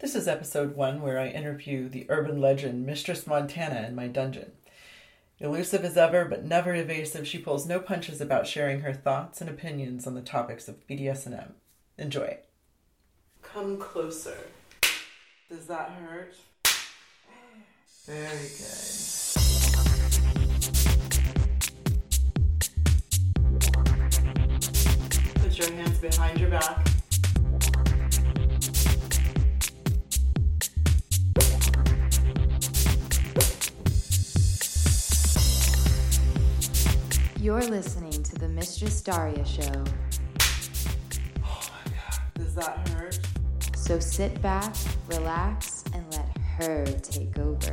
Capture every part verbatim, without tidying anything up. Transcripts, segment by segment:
This is episode one, where I interview the urban legend Mistress Montana in my dungeon. Elusive as ever, but never evasive, she pulls no punches about sharing her thoughts and opinions on the topics of B D S M. Enjoy. Come closer. Does that hurt? Very good. Put your hands behind your back. You're listening to the Mistress Daria Show. Oh my God, does that hurt? So sit back, relax, and let her take over.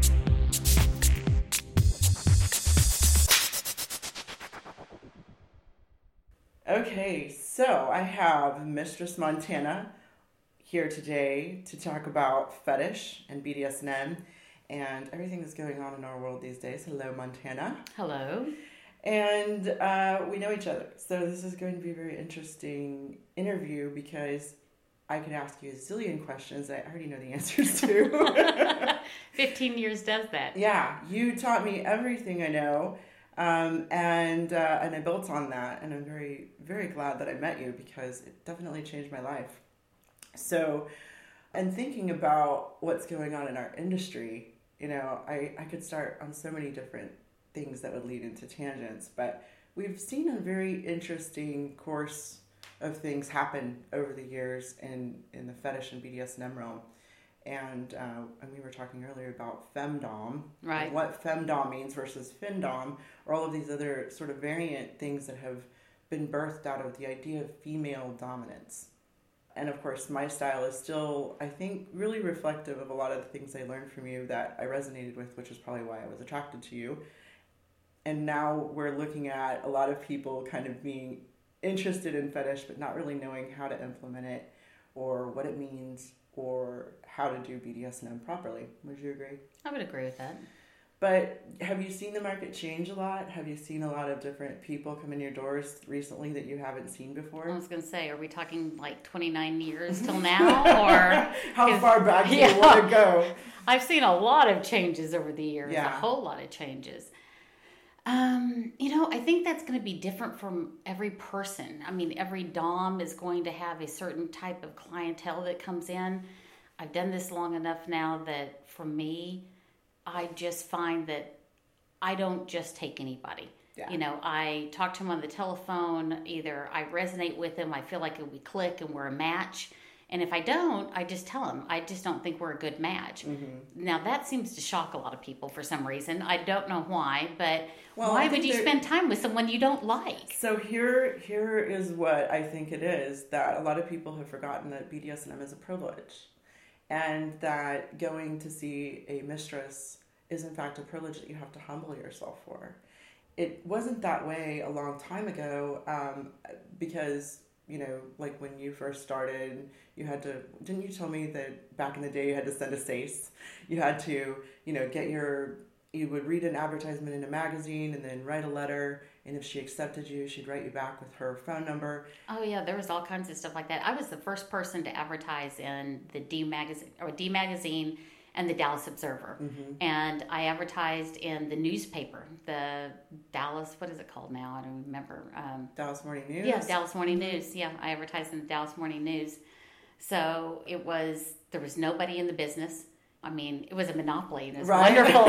Okay, so I have Mistress Montana here today to talk about fetish and B D S M and everything that's going on in our world these days. Hello, Montana. Hello. And uh, we know each other, so this is going to be a very interesting interview because I could ask you a zillion questions that I already know the answers to. Fifteen years does that. Yeah, you taught me everything I know, um, and uh, and I built on that, and I'm very, very glad that I met you because it definitely changed my life. So, and thinking about what's going on in our industry, you know, I, I could start on so many different things that would lead into tangents, but we've seen a very interesting course of things happen over the years in, in the fetish and B D S M realm. And uh, and we were talking earlier about femdom, right? And what femdom means versus findom, or all of these other sort of variant things that have been birthed out of the idea of female dominance. And of course, my style is still, I think, really reflective of a lot of the things I learned from you that I resonated with, which is probably why I was attracted to you. And now we're looking at a lot of people kind of being interested in fetish, but not really knowing how to implement it or what it means or how to do B D S M properly. Would you agree? I would agree with that. But have you seen the market change a lot? Have you seen a lot of different people come in your doors recently that you haven't seen before? I was going to say, are we talking like twenty-nine years till now? Or how far back do yeah, you want to go? I've seen a lot of changes over the years, yeah. a whole lot of changes. Um, you know, I think that's going to be different from every person. I mean, every dom is going to have a certain type of clientele that comes in. I've done this long enough now that for me, I just find that I don't just take anybody. Yeah. You know, I talk to them on the telephone. Either I resonate with them, I feel like we click and we're a match. And if I don't, I just tell them, I just don't think we're a good match. Mm-hmm. Now, that seems to shock a lot of people for some reason. I don't know why, but well, why would you spend time with someone you don't like? So here, here is what I think it is, that a lot of people have forgotten that B D S M is a privilege. And that going to see a mistress is, in fact, a privilege that you have to humble yourself for. It wasn't that way a long time ago um, because... You know, like when you first started, you had to, didn't you tell me that back in the day you had to send a S A C E? You had to, you know, get your, you would read an advertisement in a magazine and then write a letter. And if she accepted you, she'd write you back with her phone number. Oh, yeah, there was all kinds of stuff like that. I was the first person to advertise in the D magazine, or D magazine and the Dallas Observer. Mm-hmm. And I advertised in the newspaper, the Dallas, what is it called now? I don't remember. Um, Dallas Morning News? Yeah, Dallas Morning News. Yeah, I advertised in the Dallas Morning News. So it was, there was nobody in the business. I mean, it was a monopoly, and it was right. wonderful.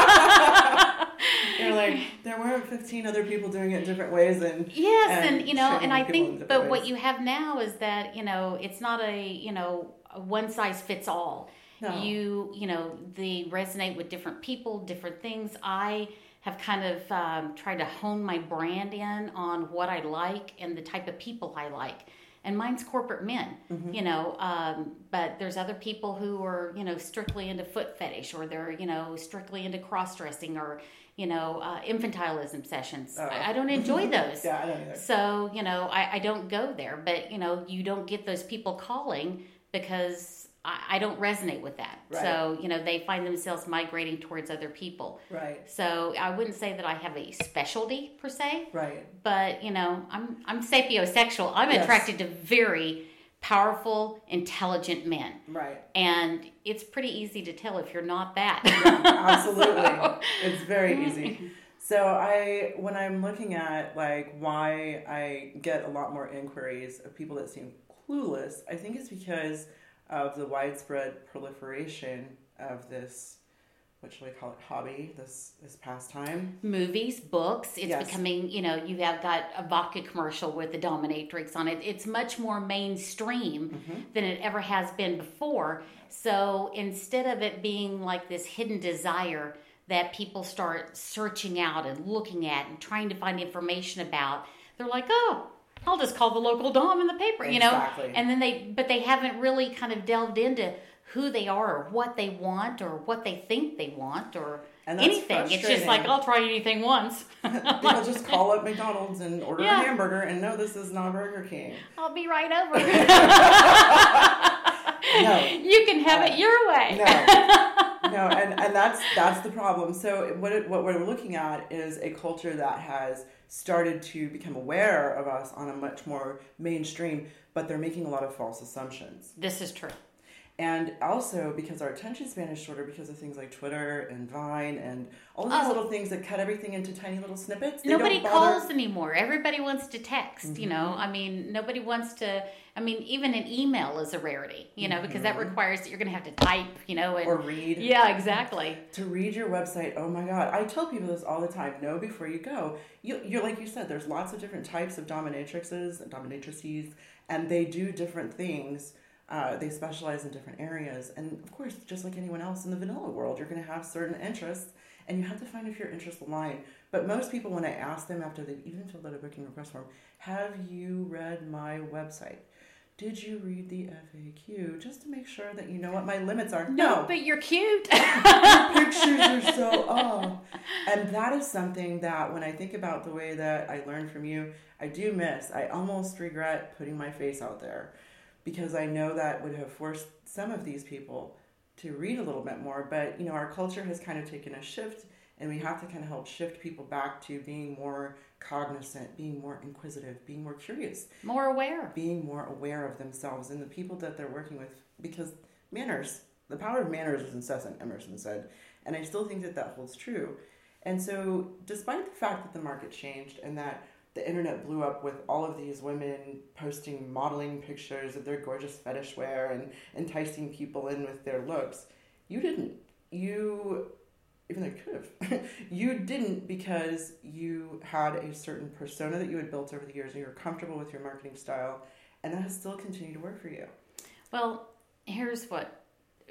You're like, there weren't fifteen other people doing it in different ways. and Yes, and, and you know, and I think, but ways. What you have now is that, you know, it's not a, you know, a one size fits all. No. You, you know, they resonate with different people, different things. I have kind of um, tried to hone my brand in on what I like and the type of people I like. And mine's corporate men, mm-hmm. you know, um, but there's other people who are, you know, strictly into foot fetish, or they're, you know, strictly into cross-dressing, or, you know, uh, infantilism sessions. Oh. I, I don't enjoy those. Yeah, I don't either. So, you know, I, I don't go there. But, you know, you don't get those people calling because I don't resonate with that. Right. So, you know, they find themselves migrating towards other people. Right. So I wouldn't say that I have a specialty per se. Right. But, you know, I'm I'm sapiosexual. I'm yes. attracted to very powerful, intelligent men. Right. And it's pretty easy to tell if you're not that. Yeah, absolutely. So. It's very easy. So I, when I'm looking at like why I get a lot more inquiries of people that seem clueless, I think it's because of the widespread proliferation of this, what should I call it, hobby, this this pastime. Movies, books, it's yes. becoming, you know, you have got a vodka commercial with the dominatrix on it. It's much more mainstream mm-hmm. than it ever has been before. So instead of it being like this hidden desire that people start searching out and looking at and trying to find information about, they're like, oh, I'll just call the local dom in the paper, you exactly. know? And then they, but they haven't really kind of delved into who they are or what they want or what they think they want or anything. It's just like, I'll try anything once. They'll just call up McDonald's and order yeah. a hamburger and no, this is not Burger King. I'll be right over. No. You can have uh, it your way. No. No, and, and that's that's the problem. So what it, what we're looking at is a culture that has started to become aware of us on a much more mainstream, but they're making a lot of false assumptions. This is true. And also because our attention span is shorter because of things like Twitter and Vine and all of these oh. little things that cut everything into tiny little snippets. They nobody don't bother. calls anymore. Everybody wants to text, mm-hmm. you know. I mean, nobody wants to, I mean, even an email is a rarity, you know, mm-hmm. because that requires that you're going to have to type, you know. And, or read. Yeah, exactly. To read your website, oh my God. I tell people this all the time. Know before you go. You, you're like you said, there's lots of different types of dominatrixes and dominatrices, and they do different things. Uh, they specialize in different areas. And of course, just like anyone else in the vanilla world, you're going to have certain interests and you have to find if your interests align. But most people, when I ask them after they've even filled out a booking request form, have you read my website? Did you read the F A Q? Just to make sure that you know what my limits are. No, no. but you're cute. Your pictures are so, oh. And that is something that when I think about the way that I learned from you, I do miss. I almost regret putting my face out there. Because I know that would have forced some of these people to read a little bit more. But, you know, our culture has kind of taken a shift, and we have to kind of help shift people back to being more cognizant, being more inquisitive, being more curious. More aware. Being more aware of themselves and the people that they're working with. Because manners, the power of manners is incessant, Emerson said. And I still think that that holds true. And so, despite the fact that the market changed and that the internet blew up with all of these women posting modeling pictures of their gorgeous fetish wear and enticing people in with their looks. You didn't. You, even though you could have, you didn't because you had a certain persona that you had built over the years and you were comfortable with your marketing style, and that has still continued to work for you. Well, here's what,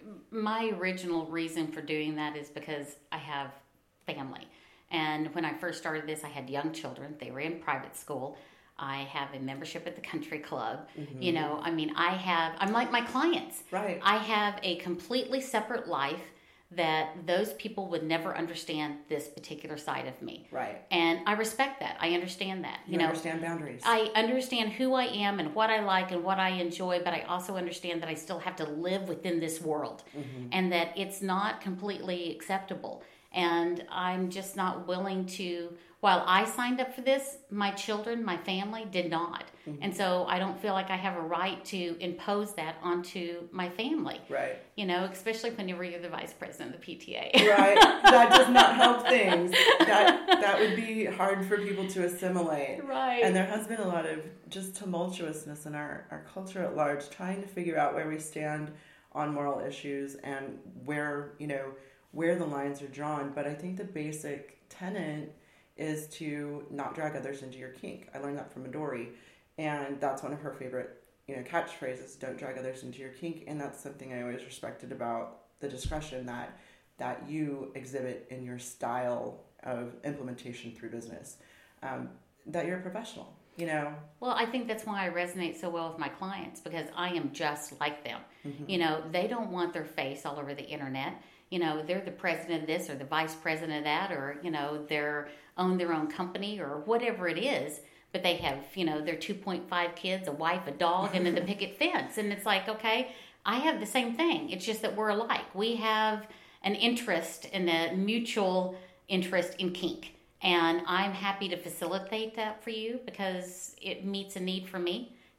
my original reason for doing that is because I have family. And when I first started this, I had young children. They were in private school. I have a membership at the country club. Mm-hmm. You know, I mean, I have, I'm like my clients. Right. I have a completely separate life that those people would never understand this particular side of me. Right. And I respect that. I understand that. You, you know, understand boundaries. I understand who I am and what I like and what I enjoy, but I also understand that I still have to live within this world mm-hmm. and that it's not completely acceptable. And I'm just not willing to, while I signed up for this, my children, my family did not. Mm-hmm. And so I don't feel like I have a right to impose that onto my family. Right. You know, especially whenever you're the vice president of the P T A. Right. That does not help things. That that would be hard for people to assimilate. Right. And there has been a lot of just tumultuousness in our, our culture at large, trying to figure out where we stand on moral issues and where, you know, where the lines are drawn. But I think the basic tenet is to not drag others into your kink. I learned that from Midori, and that's one of her favorite, you know, catchphrases, don't drag others into your kink. And that's something I always respected about the discretion that that you exhibit in your style of implementation through business, um, that you're a professional, you know. Well, I think that's why I resonate so well with my clients, because I am just like them. Mm-hmm. You know, they don't want their face all over the internet. You know, they're the president of this or the vice president of that, or, you know, they're own their own company or whatever it is, but they have, you know, their two point five kids, a wife, a dog, and then the picket fence. And it's like, okay, I have the same thing. It's just that we're alike. We have an interest and a mutual interest in kink. And I'm happy to facilitate that for you because it meets a need for me.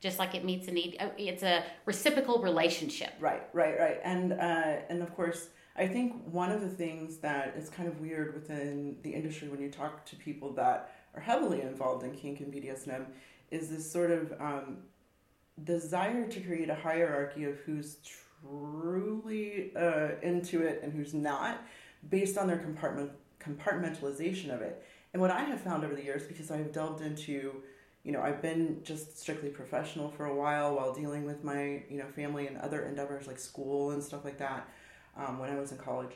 just like it meets a need. It's a reciprocal relationship. Right, right, right. And uh, and of course, I think one of the things that is kind of weird within the industry when you talk to people that are heavily involved in kink and B D S M is this sort of um, desire to create a hierarchy of who's truly uh, into it and who's not, based on their compartment compartmentalization of it. And what I have found over the years, because I've delved into, you know, I've been just strictly professional for a while while dealing with my, you know, family and other endeavors like school and stuff like that um, when I was in college.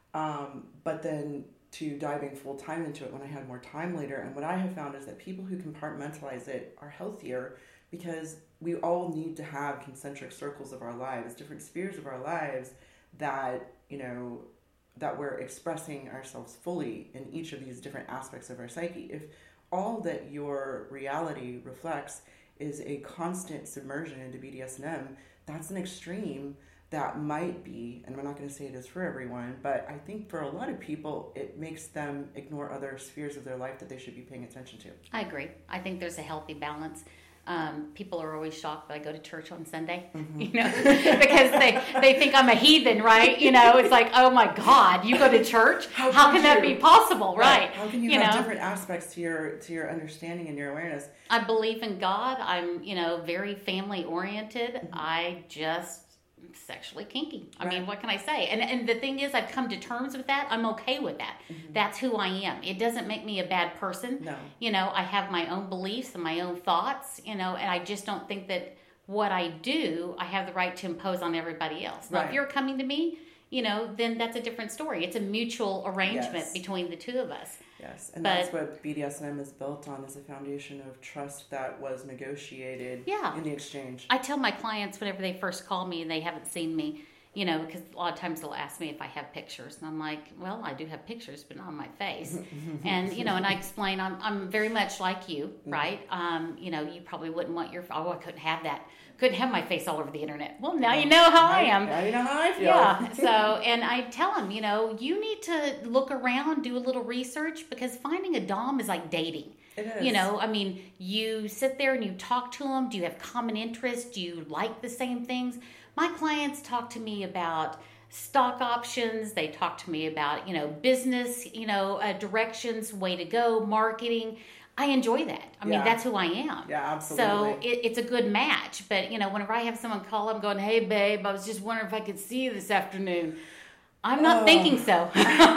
Um, but then to diving full time into it when I had more time later. And what I have found is that people who compartmentalize it are healthier, because we all need to have concentric circles of our lives, different spheres of our lives that, you know, that we're expressing ourselves fully in each of these different aspects of our psyche. If all that your reality reflects is a constant submersion into B D S M, that's an extreme that might be, and we're not going to say it is for everyone, but I think for a lot of people, it makes them ignore other spheres of their life that they should be paying attention to. I agree. I think there's a healthy balance. Um, people are always shocked that I go to church on Sunday, mm-hmm. you know, because they, they think I'm a heathen, right? You know, it's like, oh my God, you go to church? How, How can you? that be possible, right? right? How can you, you have know? different aspects to your to your understanding and your awareness? I believe in God. I'm, you know, very family oriented. Mm-hmm. I just sexually kinky. I right. mean, what can I say? And and the thing is, I've come to terms with that. I'm okay with that. Mm-hmm. That's who I am. It doesn't make me a bad person. No. You know, I have my own beliefs and my own thoughts, you know, and I just don't think that what I do, I have the right to impose on everybody else. Now, right. if you're coming to me, you know, then that's a different story. It's a mutual arrangement yes. between the two of us. Yes, and but, that's what B D S M is built on, is a foundation of trust that was negotiated yeah. in the exchange. I tell my clients whenever they first call me and they haven't seen me, you know, because a lot of times they'll ask me if I have pictures. And I'm like, well, I do have pictures, but not on my face. and, you know, and I explain, I'm I'm very much like you, right? Um, you know, you probably wouldn't want your, oh, I couldn't have that. Couldn't have my face all over the internet. Well, now you know how I am. Now you know how I feel. Yeah. So, and I tell them, you know, you need to look around, do a little research, because finding a dom is like dating. It is. You know, I mean, you sit there and you talk to them. Do you have common interests? Do you like the same things? My clients talk to me about stock options. They talk to me about, you know, business, you know, uh, directions, way to go, marketing. I enjoy that. I mean, yeah. that's who I am. Yeah, absolutely. So it, it's a good match. But, you know, whenever I have someone call, I'm going, hey, babe, I was just wondering if I could see you this afternoon. I'm not oh. thinking so.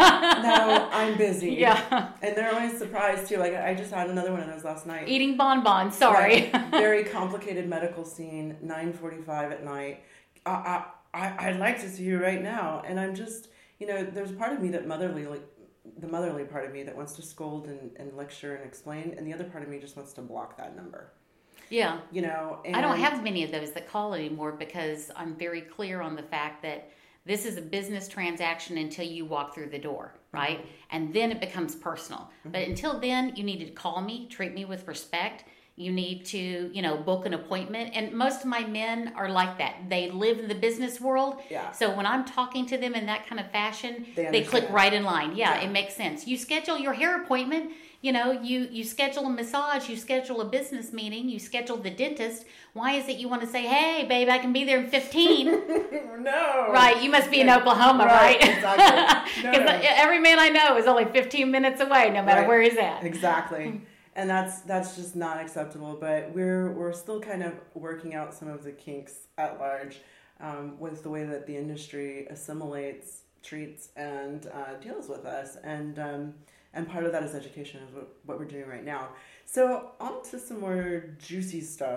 No, I'm busy. Yeah. And they're always surprised, too. Like, I just had another one of those last night. Eating bonbons, sorry. Right. Very complicated medical scene, nine forty-five at night. I, I, I'd like to see you right now. And I'm just, you know, there's a part of me that motherly, like, the motherly part of me that wants to scold and, and lecture and explain, and the other part of me just wants to block that number. Yeah. You know, and I don't have many of those that call anymore, because I'm very clear on the fact that this is a business transaction until you walk through the door, right? Mm-hmm. And then it becomes personal. Mm-hmm. But until then, you need to call me, treat me with respect. You need to, you know, book an appointment. And most of my men are like that. They live in the business world. Yeah. So when I'm talking to them in that kind of fashion, they, they click that. right in line. Yeah, yeah, it makes sense. You schedule your hair appointment, you know, you, you schedule a massage, you schedule a business meeting, you schedule the dentist. Why is it you want to say, hey, babe, I can be there in fifteen? No. Right, you must be in Oklahoma, right? Right? Exactly. Because no, no. every man I know is only fifteen minutes away, no matter right. where he's at. Exactly. And that's that's just not acceptable. But we're we're still kind of working out some of the kinks at large um, with the way that the industry assimilates, treats, and uh, deals with us. And um, and part of that is education, is what, what we're doing right now. So on to some more juicy stuff.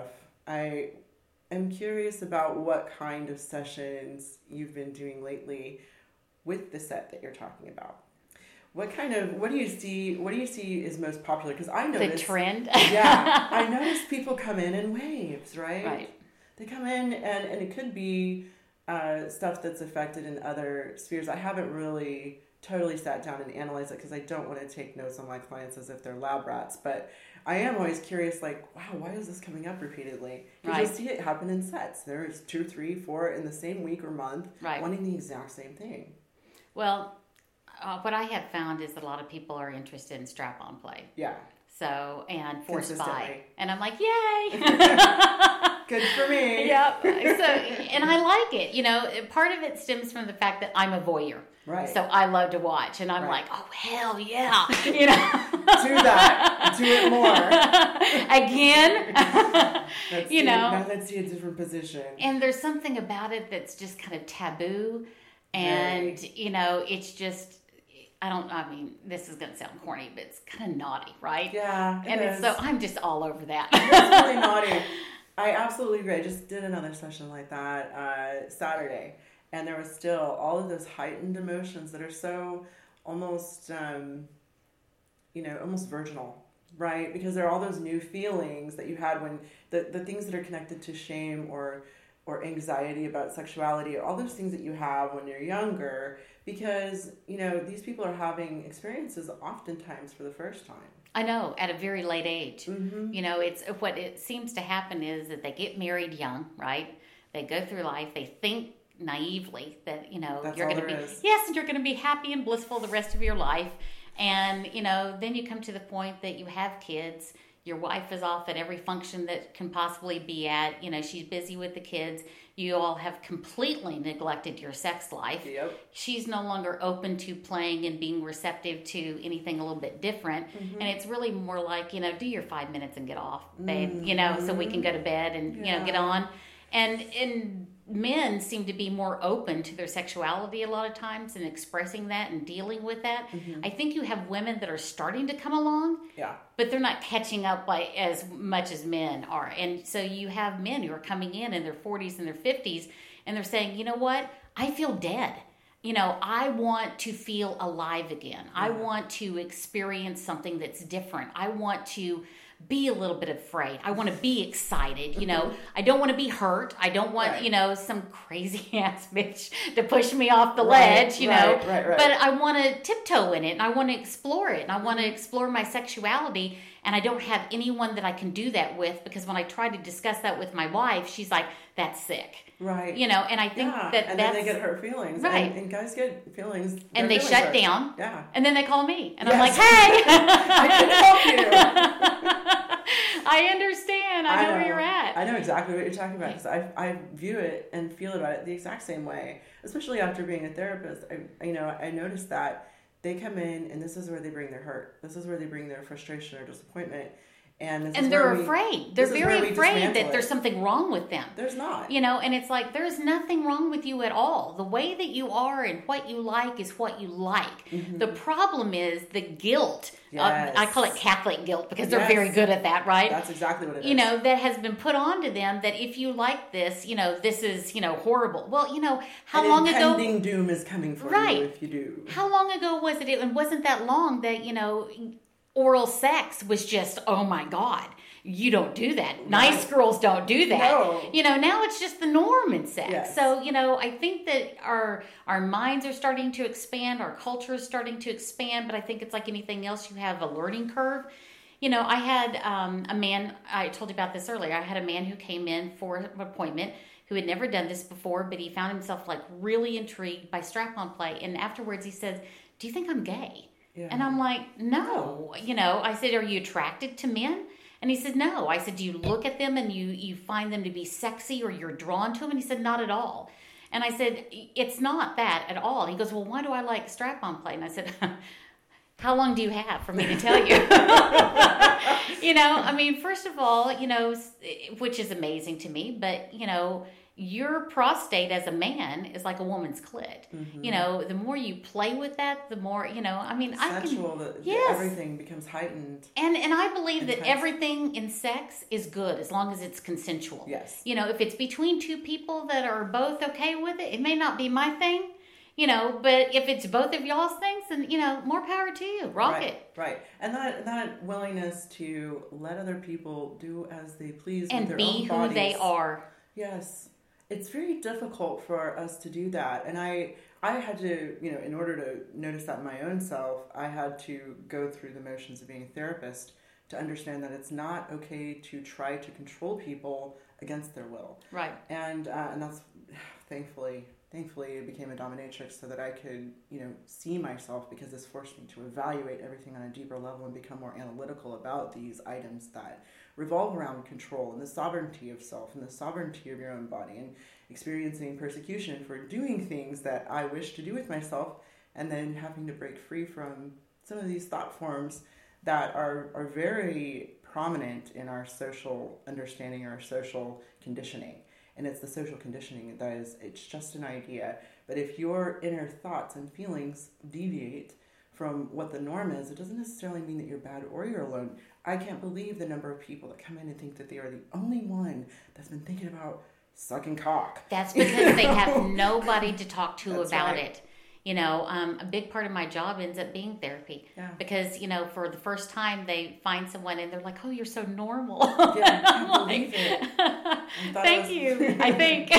I am curious about what kind of sessions you've been doing lately with the set that you're talking about. What kind of, what do you see, what do you see is most popular? Because I notice... The trend? Yeah. I notice people come in in waves, right? Right. They come in and, and it could be uh, stuff that's affected in other spheres. I haven't really totally sat down and analyzed it because I don't want to take notes on my clients as if they're lab rats. But I am always curious, like, wow, why is this coming up repeatedly? Because right. you'll see it happen in sets. There's two, three, four in the same week or month right. wanting the exact same thing. Well... Uh, what I have found is that a lot of people are interested in strap-on play. Yeah. So, and force Consistently. buy. And I'm like, yay! Good for me. Yep. So, and I like it. You know, part of it stems from the fact that I'm a voyeur. Right. So I love to watch, and I'm right. like, oh hell yeah, you know. Do that. Do it more. Again. Let's you see, know. Now let's see a different position. And there's something about it that's just kind of taboo, and right. you know, it's just. I don't, I mean, this is going to sound corny, but it's kind of naughty, right? Yeah. It and is. it's so, I'm just all over that. It's really naughty. I absolutely agree. I just did another session like that uh, Saturday, and there was still all of those heightened emotions that are so almost, um, you know, almost virginal, right? Because there are all those new feelings that you had when, the, the things that are connected to shame or or anxiety about sexuality, all those things that you have when you're younger, because, you know, these people are having experiences oftentimes for the first time. I know, at a very late age. Mm-hmm. You know, it's what it seems to happen is that they get married young, right? They go through life, they think naively that, you know, That's you're going to be, is. yes, and you're going to be happy and blissful the rest of your life. And, you know, then you come to the point that you have kids. Your wife is off at every function that can possibly be at. You know, she's busy with the kids. You all have completely neglected your sex life. Yep. She's no longer open to playing and being receptive to anything a little bit different. Mm-hmm. And it's really more like, you know, do your five minutes and get off, babe, mm-hmm. you know, so we can go to bed and, yeah. you know, get on. And and men seem to be more open to their sexuality a lot of times and expressing that and dealing with that. Mm-hmm. I think you have women that are starting to come along, yeah, but they're not catching up by as much as men are. And so you have men who are coming in in their forties and their fifties, and they're saying, you know what, I feel dead. You know, I want to feel alive again. Yeah. I want to experience something that's different. I want to be a little bit afraid. I want to be excited. You know, I don't want to be hurt. I don't want, right. you know, some crazy ass bitch to push me off the right, ledge, you right, know. Right, right. But I want to tiptoe in it, and I want to explore it, and I want to explore my sexuality, and I don't have anyone that I can do that with, because when I try to discuss that with my wife, she's like, that's sick. Right. You know, and I think yeah. that and that's... then they get hurt feelings. Right. And, and guys get feelings. And they feelings shut hurt. down. Yeah. And then they call me. And yes. I'm like, hey! I can help you. I understand. I know, I know where you're at. I know exactly what you're talking about, because I, I view it and feel about it the exact same way, especially after being a therapist. I, you know, I noticed that they come in and this is where they bring their hurt. This is where they bring their frustration or disappointment. And, and they're we, afraid. They're very afraid that it. there's something wrong with them. There's not. You know, and it's like, there's nothing wrong with you at all. The way that you are and what you like is what you like. Mm-hmm. The problem is the guilt. Yes. Uh, I call it Catholic guilt, because they're yes. very good at that, right? That's exactly what it is. You know, that has been put onto them, that if you like this, you know, this is, you know, horrible. Well, you know, how and long ago... impending doom is coming for right. you if you do. How long ago was it? And wasn't that long that, you know, oral sex was just, oh my God. You don't do that. Nice right. girls don't do that. No. You know, now it's just the norm in sex. Yes. So, you know, I think that our our minds are starting to expand, our culture is starting to expand, but I think it's like anything else, you have a learning curve. You know, I had um, a man, I told you about this earlier, I had a man who came in for an appointment who had never done this before, but he found himself like really intrigued by strap-on play. And afterwards he says, do you think I'm gay? Yeah. And I'm like, no. You know, I said, are you attracted to men? And he said, no. I said, do you look at them and you, you find them to be sexy or you're drawn to them? And he said, not at all. And I said, it's not that at all. And he goes, well, why do I like strap-on play? And I said, how long do you have for me to tell you? You know, I mean, first of all, you know, which is amazing to me, but, you know, your prostate as a man is like a woman's clit. Mm-hmm. You know, the more you play with that, the more, you know, I mean, I can... Sensual, the, yes. everything becomes heightened. And and I believe intense. that everything in sex is good as long as it's consensual. Yes. You know, if it's between two people that are both okay with it, it may not be my thing, you know, but if it's both of y'all's things, then, you know, more power to you. Rock right, it. Right. And that that willingness to let other people do as they please and with their be own who bodies. they are. Yes. It's very difficult for us to do that. And I I had to, you know, in order to notice that in my own self, I had to go through the motions of being a therapist to understand that it's not okay to try to control people against their will. Right. And uh, and that's, thankfully, thankfully I became a dominatrix so that I could, you know, see myself, because this forced me to evaluate everything on a deeper level and become more analytical about these items that revolve around control and the sovereignty of self and the sovereignty of your own body, and experiencing persecution for doing things that I wish to do with myself, and then having to break free from some of these thought forms that are, are very prominent in our social understanding or our social conditioning. And it's the social conditioning that is, it's just an idea. But if your inner thoughts and feelings deviate from what the norm is, it doesn't necessarily mean that you're bad or you're alone. I can't believe the number of people that come in and think that they are the only one that's been thinking about sucking cock. That's because they have nobody to talk to That's about right. it. You know, um, a big part of my job ends up being therapy. Yeah. Because, you know, for the first time they find someone and they're like, oh, you're so normal. Yeah, I can't I'm believe like, it. I thought thank it was- you, I think.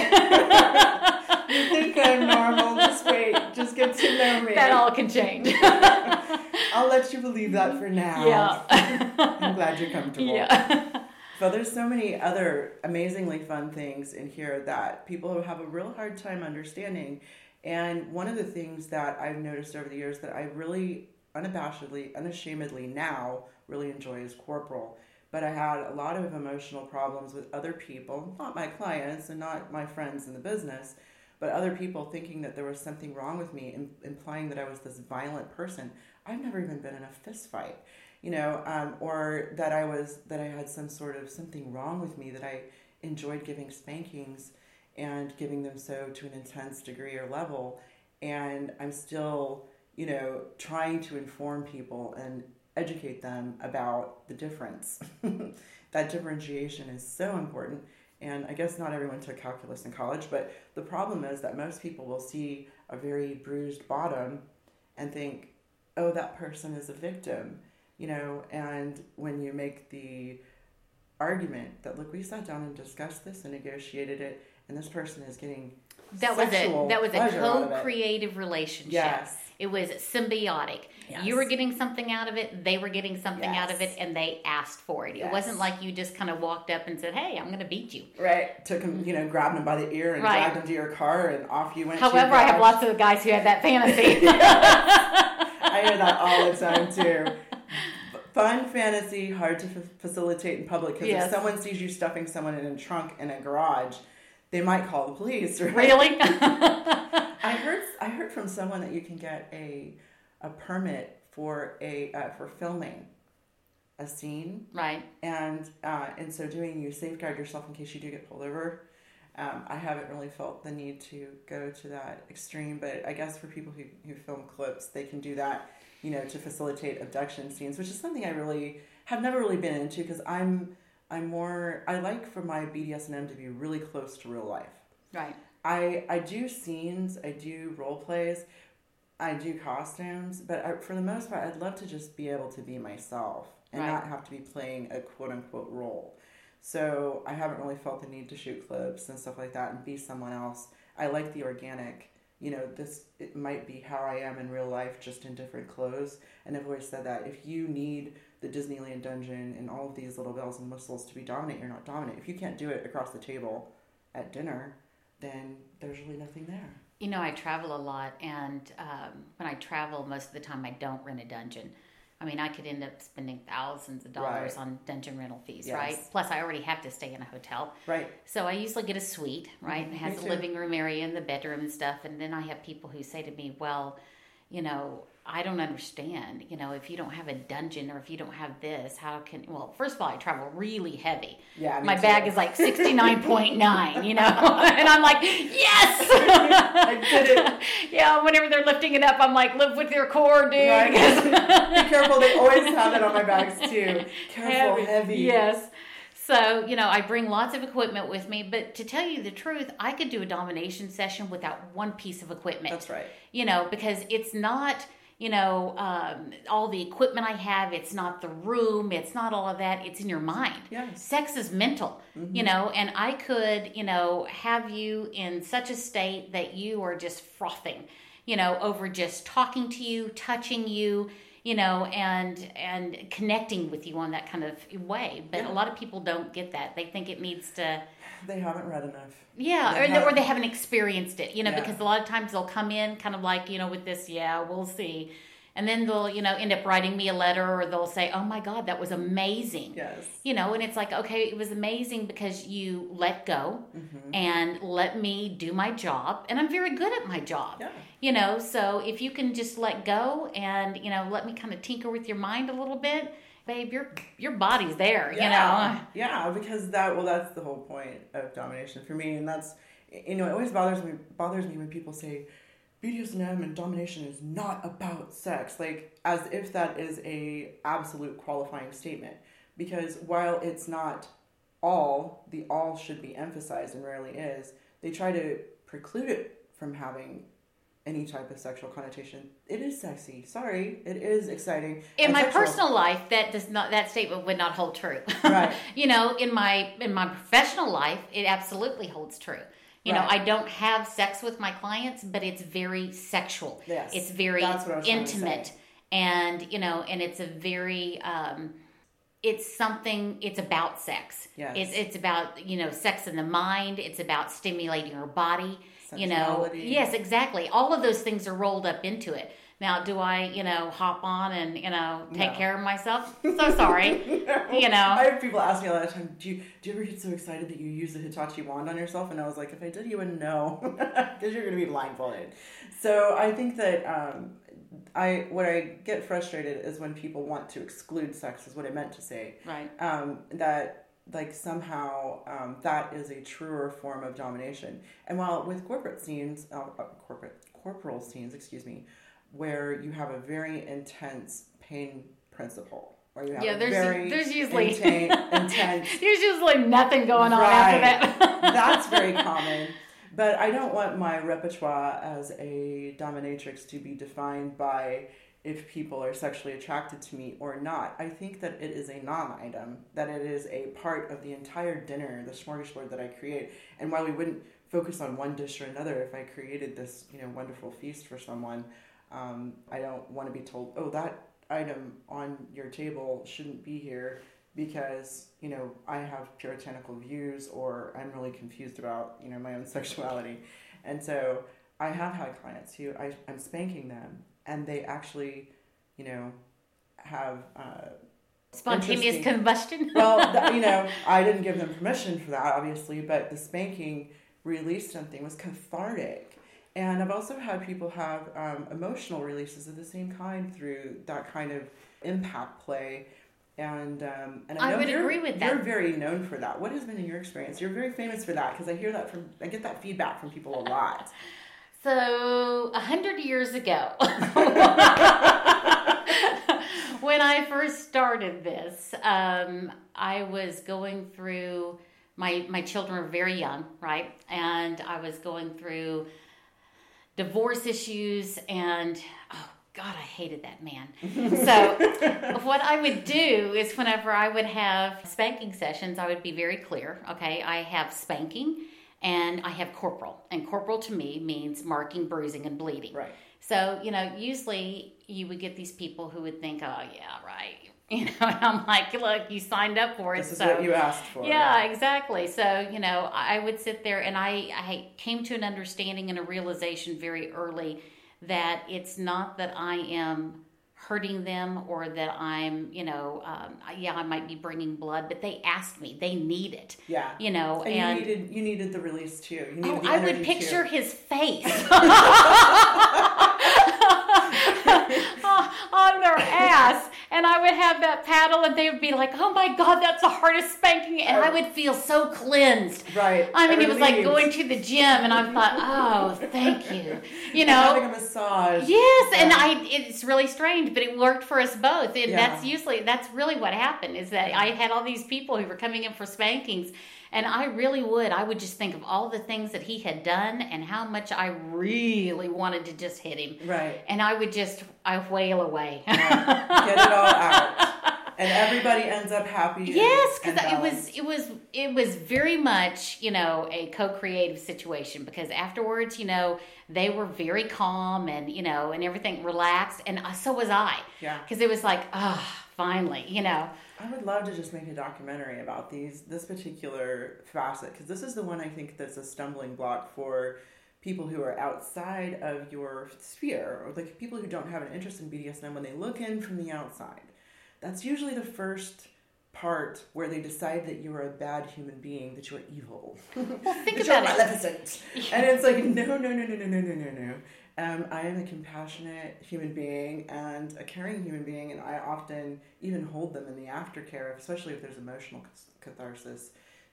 You think I'm normal? Just wait. Just get to know me. That all can change. I'll let you believe that for now. Yeah. I'm glad you're comfortable. Yeah. But there's so many other amazingly fun things in here that people have a real hard time understanding. And one of the things that I've noticed over the years that I really unabashedly, unashamedly now really enjoy is corporal. But I had a lot of emotional problems with other people, not my clients and not my friends in the business, but other people thinking that there was something wrong with me, im- implying that I was this violent person. I've never even been in a fist fight, you know, um, or that I was, that I had some sort of something wrong with me, that I enjoyed giving spankings and giving them so to an intense degree or level. And I'm still, you know, trying to inform people and educate them about the difference. That differentiation is so important. And I guess not everyone took calculus in college, but the problem is that most people will see a very bruised bottom and think, oh, that person is a victim, you know, and when you make the argument that, look, we sat down and discussed this and negotiated it, and this person is getting That was a sexual that was a pleasure out of it. co-creative relationship. Yes. It was symbiotic. Yes. You were getting something out of it, they were getting something out of Yes. it, and they asked for it. It Yes. wasn't like you just kind of walked up and said, hey, I'm going to beat you. Right. Took him, you know, grabbed him by the ear and Right. dragged him to your car, and off you went. However, to I have your lots of guys who have that fantasy. I hear that all the time too. Fun fantasy, hard to f- facilitate in public, because Yes. if someone sees you stuffing someone in a trunk in a garage, they might call the police. Right? Really? I heard I heard from someone that you can get a a permit for a uh, for filming a scene, Right. and uh, in so doing, you safeguard yourself in case you do get pulled over. Um, I haven't really felt the need to go to that extreme, but I guess for people who, who film clips, they can do that, you know, to facilitate abduction scenes, which is something I really have never really been into, because I'm I'm more I like for my B D S and M to be really close to real life. Right. I I do scenes, I do role plays, I do costumes, but I, for the most part, I'd love to just be able to be myself and Right. not have to be playing a quote unquote role. So I haven't really felt the need to shoot clips and stuff like that and be someone else. I like the organic, you know, this, it might be how I am in real life, just in different clothes. And I've always said that if you need the Disneyland dungeon and all of these little bells and whistles to be dominant, you're not dominant. If you can't do it across the table at dinner, then there's really nothing there. You know, I travel a lot, and um, when I travel, most of the time I don't rent a dungeon. I mean, I could end up spending thousands of dollars Right. on dungeon rental fees, Yes. right? Plus, I already have to stay in a hotel. Right. So I usually get a suite, right? Mhm, It has me a too. living room area and the bedroom and stuff. And then I have people who say to me, well, you know, I don't understand. You know, if you don't have a dungeon or if you don't have this, how can... Well, first of all, I travel really heavy. Yeah, me My too. bag is like sixty-nine point nine, you know? And I'm like, yes! I did it. Yeah, whenever they're lifting it up, I'm like, live with your core, dude. Right. Be careful. They always have it on my bags too. Careful, heavy. Yes. So, you know, I bring lots of equipment with me, but to tell you the truth, I could do a domination session without one piece of equipment. That's right. You know, because it's not, you know, um, all the equipment I have, it's not the room, it's not all of that, it's in your mind. Yes. Sex is mental, Mm-hmm. you know, and I could, you know, have you in such a state that you are just frothing, you know, over just talking to you, touching you, you know, and and connecting with you on that kind of way. But Yeah. a lot of people don't get that. They think it needs to, They haven't read enough. yeah, They or, have- or they haven't experienced it, you know, Yeah. because a lot of times they'll come in kind of like, you know, with this, yeah, we'll see. And then they'll, you know, end up writing me a letter, or they'll say, oh my God, that was amazing. Yes. You know, and it's like, okay, it was amazing because you let go Mm-hmm. and let me do my job. And I'm very good at my job. Yeah. You know, so if you can just let go and, you know, let me kind of tinker with your mind a little bit, babe, your your body's there, Yeah. you know. Yeah, because that, well, that's the whole point of domination for me. And that's, you know, it always bothers me, bothers me when people say, B D S M and domination is not about sex, like as if that is a absolute qualifying statement. Because while it's not all, the all should be emphasized and rarely is, they try to preclude it from having any type of sexual connotation. It is sexy. Sorry, it is exciting. In and my sexual. personal life, that does not that statement would not hold true. Right. You know, in my in my professional life, it absolutely holds true. You know, Right. I don't have sex with my clients, but it's very sexual. Yes, It's very that's what I was trying to intimate. say. And, you know, and it's a very um it's something it's about sex. Yes. It's it's about, you know, sex in the mind, it's about stimulating your body, you know. Sensuality. Yes, exactly. All of those things are rolled up into it. Now, do I, you know, hop on and, you know, take No. care of myself? So sorry. You know. I have people ask me a lot of time, do you, do you ever get so excited that you use the Hitachi wand on yourself? And I was like, if I did, you wouldn't know, because you're going to be blindfolded. So I think that um, I what I get frustrated is when people want to exclude sex, is what I meant to say. Right. Um, that like somehow um, that is a truer form of domination. And while with corporate scenes, uh, uh, corporate corporal scenes, excuse me, where you have a very intense pain principle, or you have Yeah, a there's very there's usually inten- intense. there's usually nothing going on Right. after that. That's very common. But I don't want my repertoire as a dominatrix to be defined by if people are sexually attracted to me or not. I think that it is a non-item, that it is a part of the entire dinner, the smorgasbord that I create. And while we wouldn't focus on one dish or another, if I created this, you know, wonderful feast for someone, um, I don't want to be told, oh, that item on your table shouldn't be here because, you know, I have puritanical views, or I'm really confused about, you know, my own sexuality. And so I have had clients who I, I'm spanking them, and they actually, you know, have uh, Spontaneous interesting- combustion. well, th- you know, I didn't give them permission for that, obviously, but the spanking released something, was cathartic. And I've also had people have um, emotional releases of the same kind through that kind of impact play. And um, and I, I know would you're, agree with You're that. very known for that. What has been in your experience? You're very famous for that, because I hear that from, I get that feedback from people a lot. So, a hundred years ago, when I first started this, um, I was going through, my, my children were very young, right? And I was going through divorce issues, and oh God, I hated that man. So what I would do is whenever I would have spanking sessions, I would be very clear. Okay, I have spanking and I have corporal. And corporal to me means marking, bruising, and bleeding. Right. So, you know, usually you would get these people who would think, oh, yeah, right. You know, and I'm like, look, you signed up for it. This is so what you asked for. yeah, exactly. So, you know, I would sit there, and I, I came to an understanding and a realization very early that it's not that I am hurting them or that I'm, you know, um, yeah, I might be bringing blood, but they asked me. They need it. Yeah. You know, And, and, you needed you needed the release too. You needed oh, the I would energy, picture too. his face. on their ass, and I would have that paddle, and they would be like, oh my God, that's the hardest spanking, and I would feel so cleansed. Right. I mean, I it was like relieved. going to the gym, and I thought, oh, thank you. You know? Having a massage. Yes, and Yeah. I it's really strange, but it worked for us both. And Yeah. that's usually, that's really what happened, is that I had all these people who were coming in for spankings, and I really would, I would just think of all the things that he had done and how much I really wanted to just hit him. Right. And I would just, I wail away. Get it all out. And everybody ends up happy. Yes, because it was it was it was very much, you know, a co-creative situation, because afterwards, you know, they were very calm and, you know, and everything relaxed, and so was I. Yeah. Because it was like, ah, oh, finally, you know. I would love to just make a documentary about these this particular facet, because this is the one I think that's a stumbling block for people who are outside of your sphere, or like people who don't have an interest in B D S M when they look in from the outside. That's usually the first part where they decide that you are a bad human being, that you are evil. Well, think that about you're it. Maleficent. And it's like, no, no, no, no, no, no, no, no, no. Um, I am a compassionate human being and a caring human being, and I often even hold them in the aftercare, especially if there's emotional catharsis.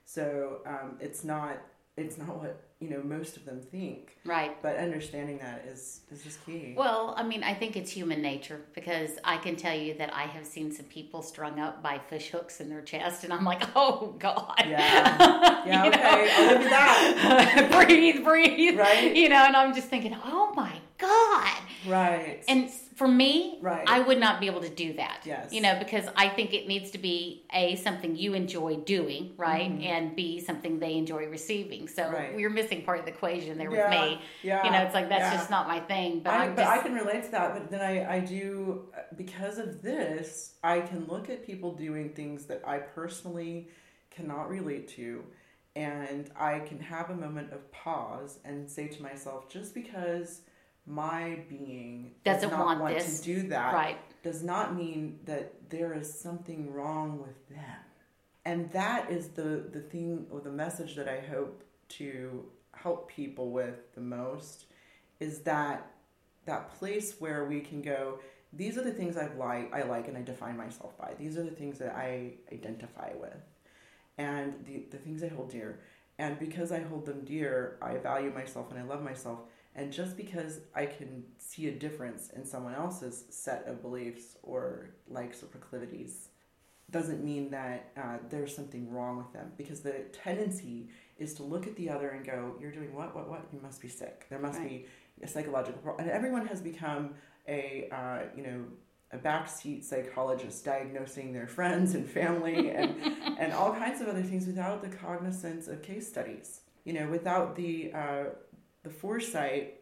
So um, it's not it's not what, you know, most of them think. Right. But understanding that is, is just key. Well, I mean, I think it's human nature, because I can tell you that I have seen some people strung up by fish hooks in their chest, and I'm like, oh, God. Yeah. Yeah, okay. Know? I'll look at that. breathe, breathe. Right. You know, and I'm just thinking, oh, my God. Right. And for me, right. I would not be able to do that. Yes. You know, because I think it needs to be, A, something you enjoy doing, right? Mm-hmm. And B, something they enjoy receiving. So right. we're missing part of the equation there yeah. with me. Yeah. You know, it's like, that's yeah. just not my thing. But, I, I'm but just, I can relate to that. But then I, I do, because of this, I can look at people doing things that I personally cannot relate to. And I can have a moment of pause and say to myself, just because my being does doesn't not want, want this. to do that right. does not mean that there is something wrong with them. And that is the, the thing, or the message that I hope to help people with the most, is that that place where we can go, these are the things I like, I like and I define myself by. These are the things that I identify with. And the, the things I hold dear. And because I hold them dear, I value myself and I love myself. And just because I can see a difference in someone else's set of beliefs or likes or proclivities doesn't mean that uh, there's something wrong with them. Because the tendency is to look at the other and go, you're doing what, what, what? You must be sick. There must right. be a psychological problem. And everyone has become a, uh, you know, a backseat psychologist diagnosing their friends and family and, and all kinds of other things without the cognizance of case studies. You know, without the... Uh, the foresight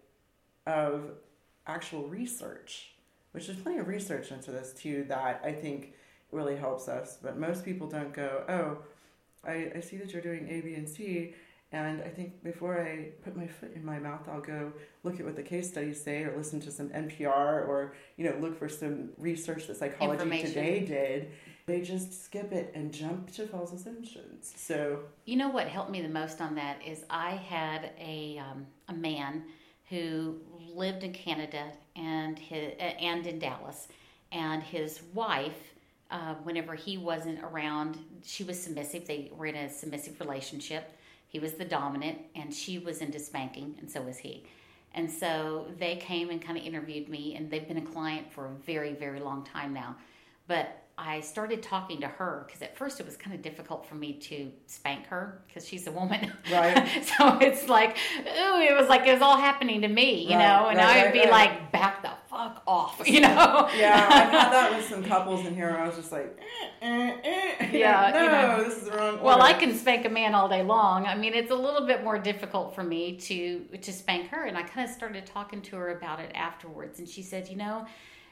of actual research, which there's plenty of research into this too that I think really helps us. But most people don't go, oh, I, I see that you're doing A, B, and C, and I think before I put my foot in my mouth, I'll go look at what the case studies say, or listen to some N P R, or, you know, look for some research that Psychology Today did. They just skip it and jump to false assumptions. So, you know what helped me the most on that is I had a um, a man who lived in Canada and his, uh, and in Dallas, and his wife, uh, whenever he wasn't around, she was submissive. They were in a submissive relationship. He was the dominant, and she was into spanking, and so was he. And so they came and kind of interviewed me, and they've been a client for a very, very long time now. But I started talking to her because at first it was kind of difficult for me to spank her because she's a woman. Right. So it's like, ooh, it was like it was all happening to me, you right, know, and right, I would right, be right. like, back the fuck off, you know? Yeah, I've had that with some couples in here where I was just like, eh, eh, eh. Yeah, no, you know. This is the wrong order. Well, I can spank a man all day long. I mean, it's a little bit more difficult for me to to spank her, and I kind of started talking to her about it afterwards, and she said, you know,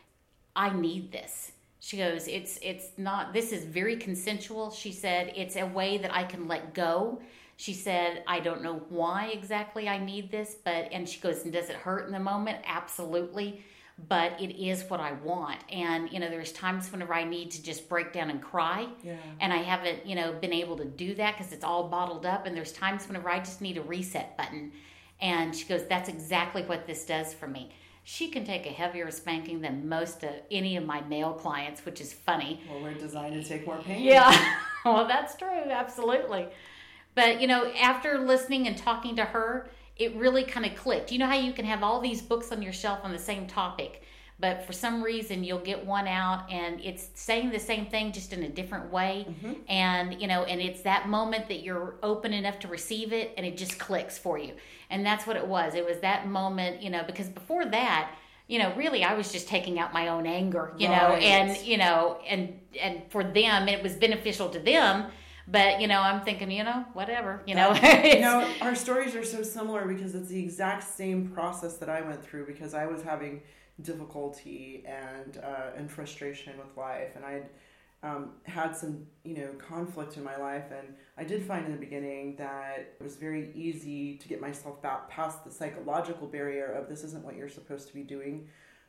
I need this. She goes, it's it's not, this is very consensual. She said, it's a way that I can let go. She said, I don't know why exactly I need this, but, and she goes, and does it hurt in the moment? Absolutely. But it is what I want. And, you know, there's times whenever I need to just break down and cry. Yeah. And I haven't, you know, been able to do that because it's all bottled up. And there's times whenever I just need a reset button. And she goes, that's exactly what this does for me. She can take a heavier spanking than most of any of my male clients, which is funny. Well, we're designed to take more pain. Yeah. Well, that's true. Absolutely. But, you know, after listening and talking to her, it really kind of clicked. You know how you can have all these books on your shelf on the same topic, but for some reason you'll get one out and it's saying the same thing just in a different way. Mm-hmm. And, you know, and it's that moment that you're open enough to receive it and it just clicks for you. And that's what it was. It was that moment, you know, because before that, you know, really I was just taking out my own anger, you right. know, and, you know, and, and for them, it was beneficial to them. But, you know, I'm thinking, you know, whatever, you know. you know, our stories are so similar because it's the exact same process that I went through because I was having difficulty and uh, and frustration with life. And I had um, had some, you know, conflict in my life. And I did find in the beginning that it was very easy to get myself back past the psychological barrier of this isn't what you're supposed to be doing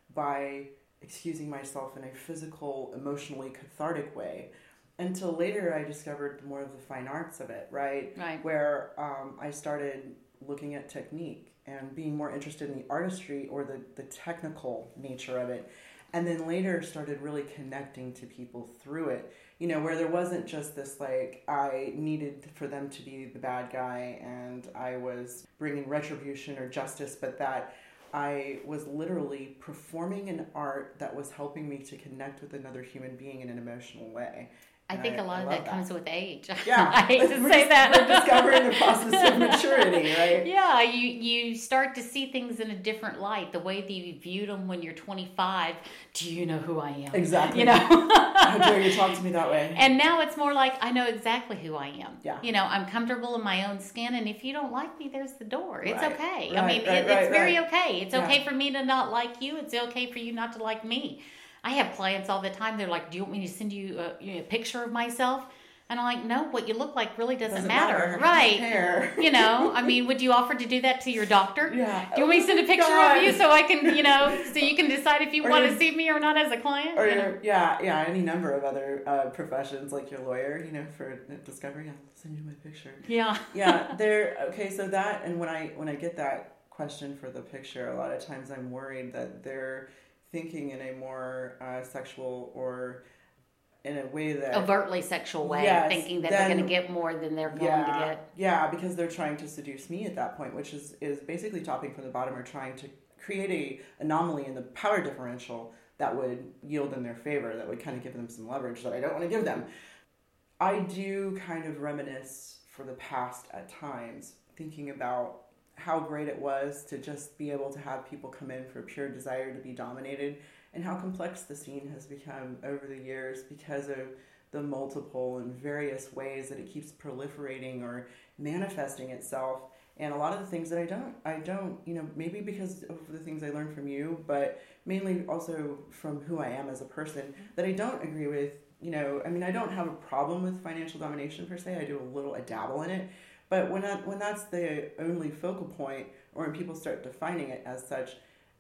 by excusing myself in a physical, emotionally cathartic way. Until later, I discovered more of the fine arts of it, right? Right. Where um, I started looking at technique and being more interested in the artistry or the, the technical nature of it. And then later started really connecting to people through it, you know, where there wasn't just this, like, I needed for them to be the bad guy and I was bringing retribution or justice, but that I was literally performing an art that was helping me to connect with another human being in an emotional way. I think a lot of that, that comes with age. Yeah. I hate to we're say just, that. We're discovering the process of maturity, right? Yeah, you, you start to see things in a different light. The way that you viewed them when you're twenty-five. Do you know who I am? Exactly. You know? How dare you talk to me that way? And now it's more like, I know exactly who I am. Yeah. You know, I'm comfortable in my own skin, and if you don't like me, there's the door. It's right. okay. Right, I mean, right, it, right, it's very right. okay. It's yeah. okay for me to not like you. It's okay for you not to like me. I have clients all the time. They're like, do you want me to send you a, you know, a picture of myself? And I'm like, no, what you look like really doesn't, doesn't matter. matter. Right. Hair. You know, I mean, would you offer to do that to your doctor? Yeah. Do you want me to send a picture God. of you so I can, you know, so you can decide if you Or want your- to see me or not as a client? Or You know? your, yeah, yeah, any number of other uh, professions, like your lawyer, you know, for discovery. I'll send you my picture. Yeah. Yeah, there. Okay, so that, and when I when I get that question for the picture, a lot of times I'm worried that they're thinking in a more uh, sexual or in a way that Overtly sexual way, Yes, thinking that then- they're going to get more than they're going yeah, to get. yeah, because they're trying to seduce me at that point, which is is basically topping from the bottom or trying to create a anomaly in the power differential that would yield in their favor, that would kind of give them some leverage that I don't want to give them. I do kind of reminisce for the past at times, thinking about how great it was to just be able to have people come in for pure desire to be dominated, and how complex the scene has become over the years because of the multiple and various ways that it keeps proliferating or manifesting itself. And a lot of the things that I don't, I don't, you know, maybe because of the things I learned from you, but mainly also from who I am as a person, that I don't agree with, you know, I mean, I don't have a problem with financial domination per se. I do a little, I dabble in it. But when that, when that's the only focal point, or when people start defining it as such,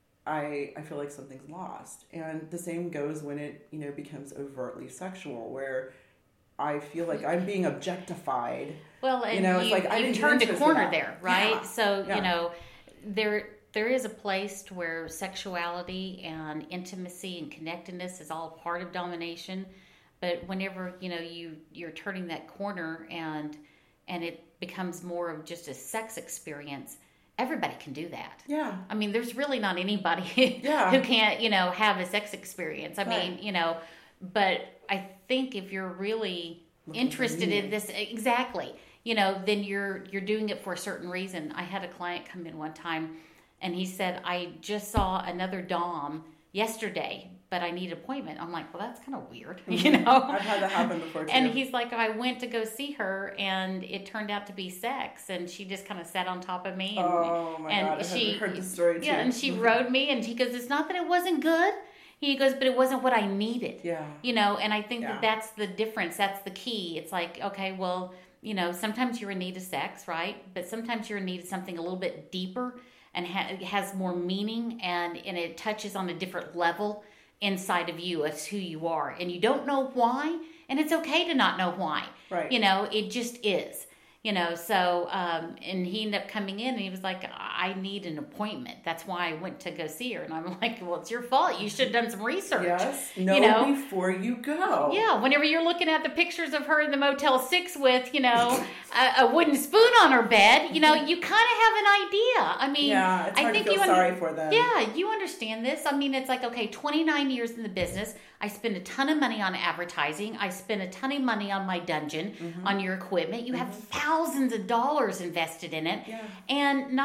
I, I feel like something's lost. And the same goes when it, you know, becomes overtly sexual, where I feel like I'm being objectified. Well, and you know, you, it's like I you didn't turned get a into corner that. there, right? Yeah. So, Yeah. you know, there there is a place to where sexuality and intimacy and connectedness is all part of domination. But whenever, you know, you, you're turning that corner and and it becomes more of just a sex experience, everybody can do that. Yeah. I mean, there's really not anybody Yeah. who can't, you know, have a sex experience. I Right. mean, you know, but I think if you're really Looking interested for in this, exactly, you know, then you're you're doing it for a certain reason. I had a client come in one time, and he said, "I just saw another dom yesterday, but I need an appointment." I'm like, "Well, that's kind of weird," you know. I've had that happen before too. And he's like, "I went to go see her, and it turned out to be sex, and she just kind of sat on top of me, and, oh my and God, I she heard the story too. yeah, and she rode me, and he goes, "It's not that it wasn't good." He goes, "But it wasn't what I needed." Yeah. You know, and I think Yeah. that that's the difference. That's the key. It's like, okay, well, you know, sometimes you're in need of sex, right? But sometimes you're in need of something a little bit deeper and ha- has more meaning, and, and it touches on a different level inside of you as who you are. And you don't know why, and it's okay to not know why. Right. You know, it just is. You know, so, um, and he ended up coming in and he was like, "I need an appointment. That's why I went to go see her." And I'm like, "Well, it's your fault. You should have done some research." Yes. Know you know? before you go. Yeah, whenever you're looking at the pictures of her in the Motel six with, you know, a, a wooden spoon on her bed, you know, you kind of have an idea. I mean, Yeah, it's I hard think to feel you under- sorry for them. Yeah, you understand this. I mean, it's like, okay, twenty-nine years in the business. I spend a ton of money on advertising. I spend a ton of money on my dungeon, Mm-hmm. on your equipment. You have thousands of dollars invested in it. Yeah. And not only that,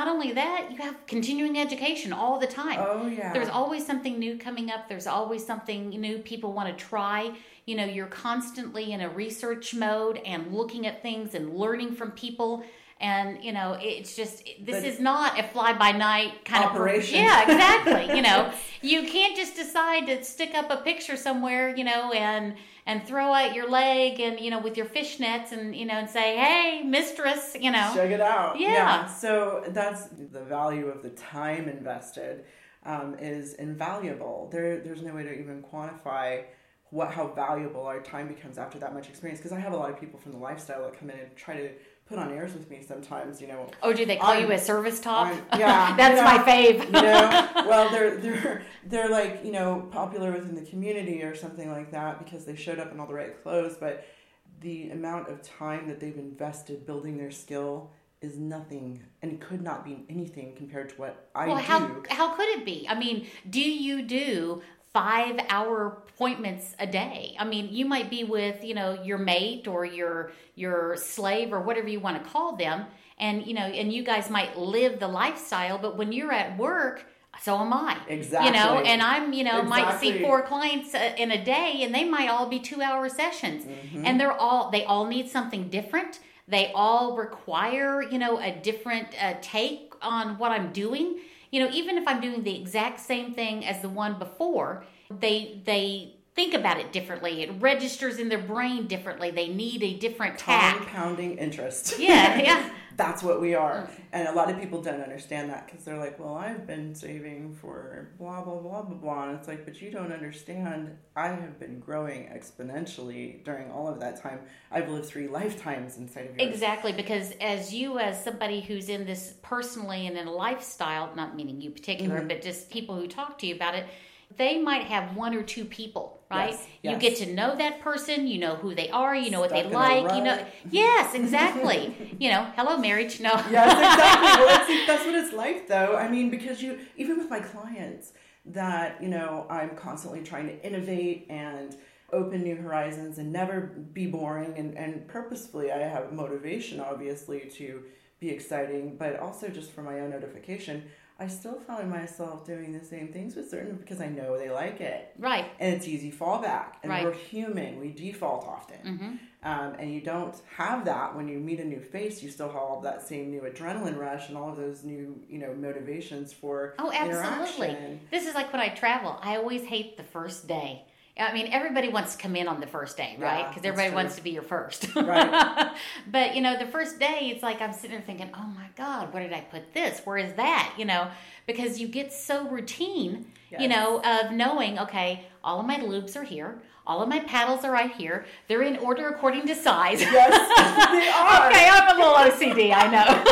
that, you have continuing education all the time. Oh, yeah. There's always something new coming up. There's always something new people want to try. You know, you're constantly in a research mode and looking at things and learning from people. And, you know, it's just, this but is not a fly-by-night kind operation. of... Yeah, exactly. You know, you can't just decide to stick up a picture somewhere, you know, and and throw out your leg and, you know, with your fishnets and, you know, and say, hey, mistress, you know. Check it out. Yeah. yeah. So that's the value of the time invested um, is invaluable. There, There's no way to even quantify what how valuable our time becomes after that much experience. Because I have a lot of people from the lifestyle that come in and try to put on airs with me sometimes, you know. Oh, do they call I'm, you a service top? I'm, yeah. That's you know, my fave. you know, well, they're, they're, they're like, you know, popular within the community or something like that because they showed up in all the right clothes, but the amount of time that they've invested building their skill is nothing and could not be anything compared to what I well, do. how, how could it be? I mean, do you do five hour appointments a day? I mean, you might be with, you know, your mate or your your slave or whatever you want to call them, and you know, and you guys might live the lifestyle, but when you're at work, so am I. Exactly. You know, and I'm, you know, exactly. might see four clients uh, in a day, and they might all be two hour sessions, mm-hmm. and they're all they all need something different. They all require, you know, a different uh, take on what I'm doing. You know, even if I'm doing the exact same thing as the one before, they they think about it differently. It registers in their brain differently. They need a different tack. Compounding interest. Yeah, yeah. That's what we are. And a lot of people don't understand that because they're like, well, I've been saving for blah, blah, blah, blah, blah. And it's like, but you don't understand. I have been growing exponentially during all of that time. I've lived three lifetimes inside of yours. Exactly, because as you, as somebody who's in this personally and in a lifestyle, not meaning you particular, mm-hmm. but just people who talk to you about it, they might have one or two people, right? Yes, you yes. get to know that person, you know who they are, you know Stuck what they in a like, you know. rut. Yes, exactly. You know, hello marriage. No. Yes, exactly. Well, that's, that's what it's like, though. I mean, because you, even with my clients, that, you know, I'm constantly trying to innovate and open new horizons and never be boring. And, and purposefully, I have motivation, obviously, to be exciting, but also just for my own notification. I still find myself doing the same things with certain because I know they like it. Right. And it's easy fallback. And right. we're human. We default often. Mm-hmm. Um, and you don't have that when you meet a new face. You still have all of that same new adrenaline rush and all of those new, you know, motivations for oh, absolutely. interaction. This is like when I travel. I always hate the first day. I mean, everybody wants to come in on the first day, right? Because yeah, everybody true. wants to be your first. Right. But, you know, the first day, it's like I'm sitting there thinking, oh, my God, where did I put this? Where is that? You know, because you get so routine, yes. you know, of knowing, okay, all of my loops are here. All of my paddles are right here. They're in order according to size. Yes, they are. Okay, I'm a little O C D, I